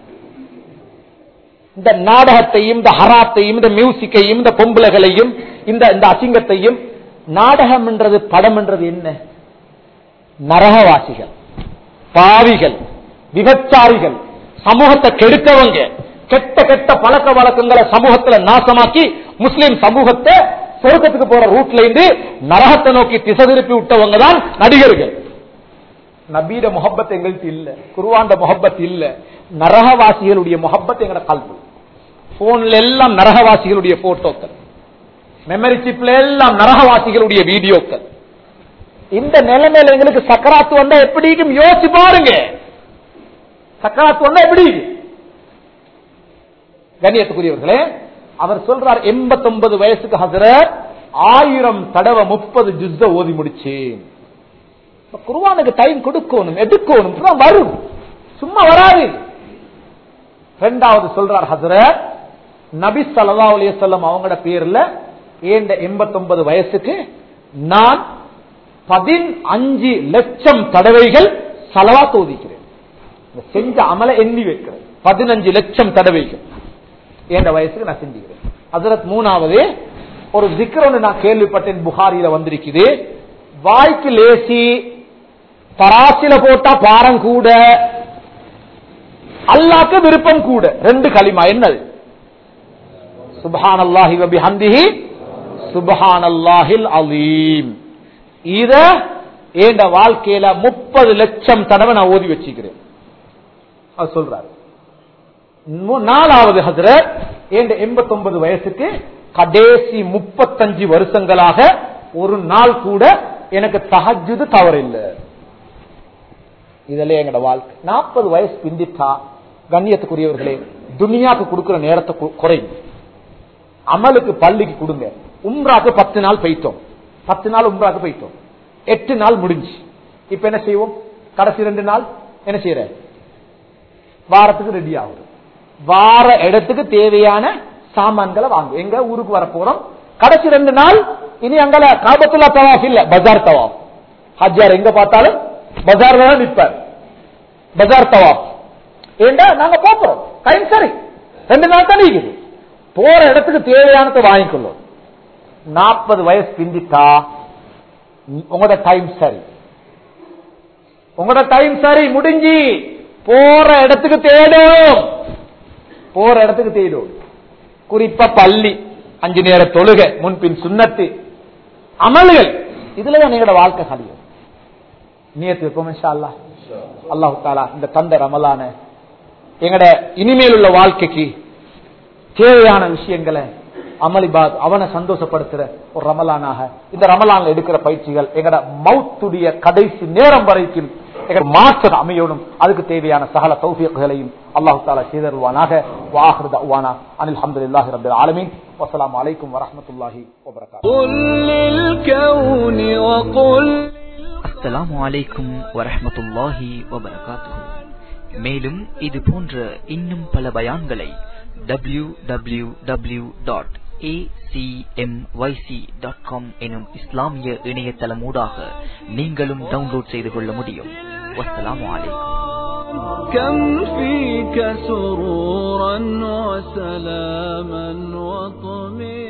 B: இந்த நாடகத்தையும் இந்த ஹராத்தையும் இந்த மியூசிக்கையும் இந்த பொம்பளைகளையும் இந்த இந்த அசிங்கத்தையும், நாடகம் என்றது படம் என்றது என்ன? நரகவாசிகள், பாவிகள், விபச்சாரிகள், சமூகத்தை கெடுத்தவங்க, கெட்ட கெட்ட பழக்க வழக்கங்களை சமூகத்துல நாசமாக்கி முஸ்லிம் சமூகத்தை சொர்க்கத்துக்கு போற ரூட்ல இருந்து நரகத்தை நோக்கி திசை திருப்பி விட்டவங்க தான் நடிகர்கள். நபீட முஹப்பத் எங்கள்கிட்ட இல்ல, குர்ஆன்ட முஹப்பத் இல்ல, நரகவாசிகளுடைய முஹப்பத் எங்கட கல்வி. போன்ல எல்லாம் நரகவாசிகளுடைய போட்டோக்கள், மெமரி சிப்ல எல்லாம் நரகவாசிகளுடைய வீடியோக்கள். இந்த நிலைமையில எங்களுக்கு சக்கராத்து வந்தா எப்படி யோசிச்சு பாருங்க. சக்கராத்து வந்தா எப்படி? கண்ணியத்துக்குரியவர்களே, அவர் சொல்றார் எண்பத்தி ஒன்பது வயசுக்கு ஹசரத் ஆயிரம் தடவை முப்பது ஜுஸ்ஸ ஓதி முடிச்சேன். குர்ஆனுக்கு டைம் கொடுக்கணும், எடுக்கணும், வரும், சும்மா வராது. இரண்டாவது சொல்றார் ஹசரத், நபி ஸல்லல்லாஹு அலைஹி வஸல்லம் அவங்களோட பேர்ல ஏண்ட எண்பத்தி ஒன்பது வயசுக்கு நான் பதினஞ்சு லட்சம் தடவைகள் ஸலவாத் ஓதிக்கிறேன். செஞ்ச அமலை எண்ணி வைக்கிறேன். பதினஞ்சு லட்சம் தடவைகள் ஏண்ட வயசுக்கு நான் செஞ்சுக்கிறேன். ஹசரத் மூணாவது ஒரு ஜிக்ர் ஒன்று நான் கேள்விப்பட்டேன், புகாரியில வந்திருக்குது. வாய்க்கு லேசி, தராசில போட்டா பாரம் கூட, அல்லாஹ்க்கு விருப்பம் கூட. ரெண்டு கலிமா என்னது? சுப்ஹானல்லாஹி வ பிஹம்திஹி சுப்ஹானல்லாஹில் அலீம். இத என் வாழ்க்கையில முப்பது லட்சம் தடவை நான் ஓதி வச்சுக்கிறேன் சொல்றாரு. நாலாவது ஹஜ்ரத், என் எண்பத்தி ஒன்பது வயசுக்கு கடைசி முப்பத்தஞ்சு வருஷங்களாக ஒரு நாள் கூட எனக்கு தஹஜ்ஜுது தவறில்லை. இதுல எங்கட வாழ்க்கை நாற்பது வயசு பிந்திட்டா கண்ணியத்துக்குரியவர்களே, துனியாக்கு கொடுக்கிற நேரத்தை குறையும். அமலுக்கு பள்ளிக்கு கொடுங்க. உம்ராக்கு பத்து நாள் போயிட்டோம், பத்து நாள் உம்ராக்கு போயிட்டோம், எட்டு நாள் முடிஞ்சு. இப்ப என்ன செய்வோம்? கடைசி ரெண்டு நாள் என்ன செய்யற? வாரத்துக்கு ரெடி ஆகுது. வார இடத்துக்கு தேவையான சாமான்களை வாங்க. எங்க ஊருக்கு வர போறோம். கடைசி ரெண்டு நாள் இனி அங்கல காபத்துல்லா தவாஃப் இல்ல, பஜார் தவாஃப். ஹஜ்ஜார் எங்க பார்த்தாலும் பஜார்ல தான் நிற்பார். பஜார் தவாஃப் ஏண்டா நாங்க போறோம். டைம் சரி, ரெண்டு நாள் தான் இருக்குது. போற இடத்துக்கு தேவையானதை வாங்கிக்கொள்ளும். நாற்பது வயசு பிந்திட்டா உங்களோட டைம் சரி, உங்களோட டைம் சரி முடிஞ்சு போற இடத்துக்கு தேடும், போற இடத்துக்கு தேடும். குறிப்பா பள்ளி, அஞ்சு நேர தொழுகை, முன்பின் சுன்னத்து அமல்கள், இதுலதான் எங்களோட வாழ்க்கை கழியும். நியத்து வைப்போம் இன்ஷா அல்லாஹ். அல்லாஹ் தஆலா இந்த தந்த ரமலான எங்கட இனிமேல் உள்ள வாழ்க்கைக்கு தேவையான விஷயங்களை அமலிபாத் அவனை சந்தோஷப்படுத்துற ஒரு ரமலானாக இந்த ரமலான்ல எடுக்கிற பயிற்சிகள் எங்கட மௌத்துடைய கடைசி நேரம் வரைக்கும் எங்க மாற்றம் அமையணும். அதுக்கு தேவையான சகல தௌஃபீக்குகளையும் அல்லாஹ் தஆலா செய்தருவானாக. வஆஹிரு தஅவானா அனில் ஹம்துலில்லாஹி ரப்பில் ஆலமீன். வஸ்ஸலாமு அலைக்கும் வரஹ்மத்துல்லாஹி வபரகாத்துஹு.
C: அஸ்ஸலாமு அலைக்கும் வரஹ்மத்துல்லாஹி வபரகாத்துஹு. மேலும் இது போன்ற இன்னும் பல பயான்களை W W W dot A C M Y C dot com எனும் இஸ்லாமிய இணையதளம் ஊடாக நீங்களும் டவுன்லோட் செய்து கொள்ள முடியும். வஸ்ஸலாமு அலைக்கும்.
D: كم فيك سرورا وسلاما وطمئنانا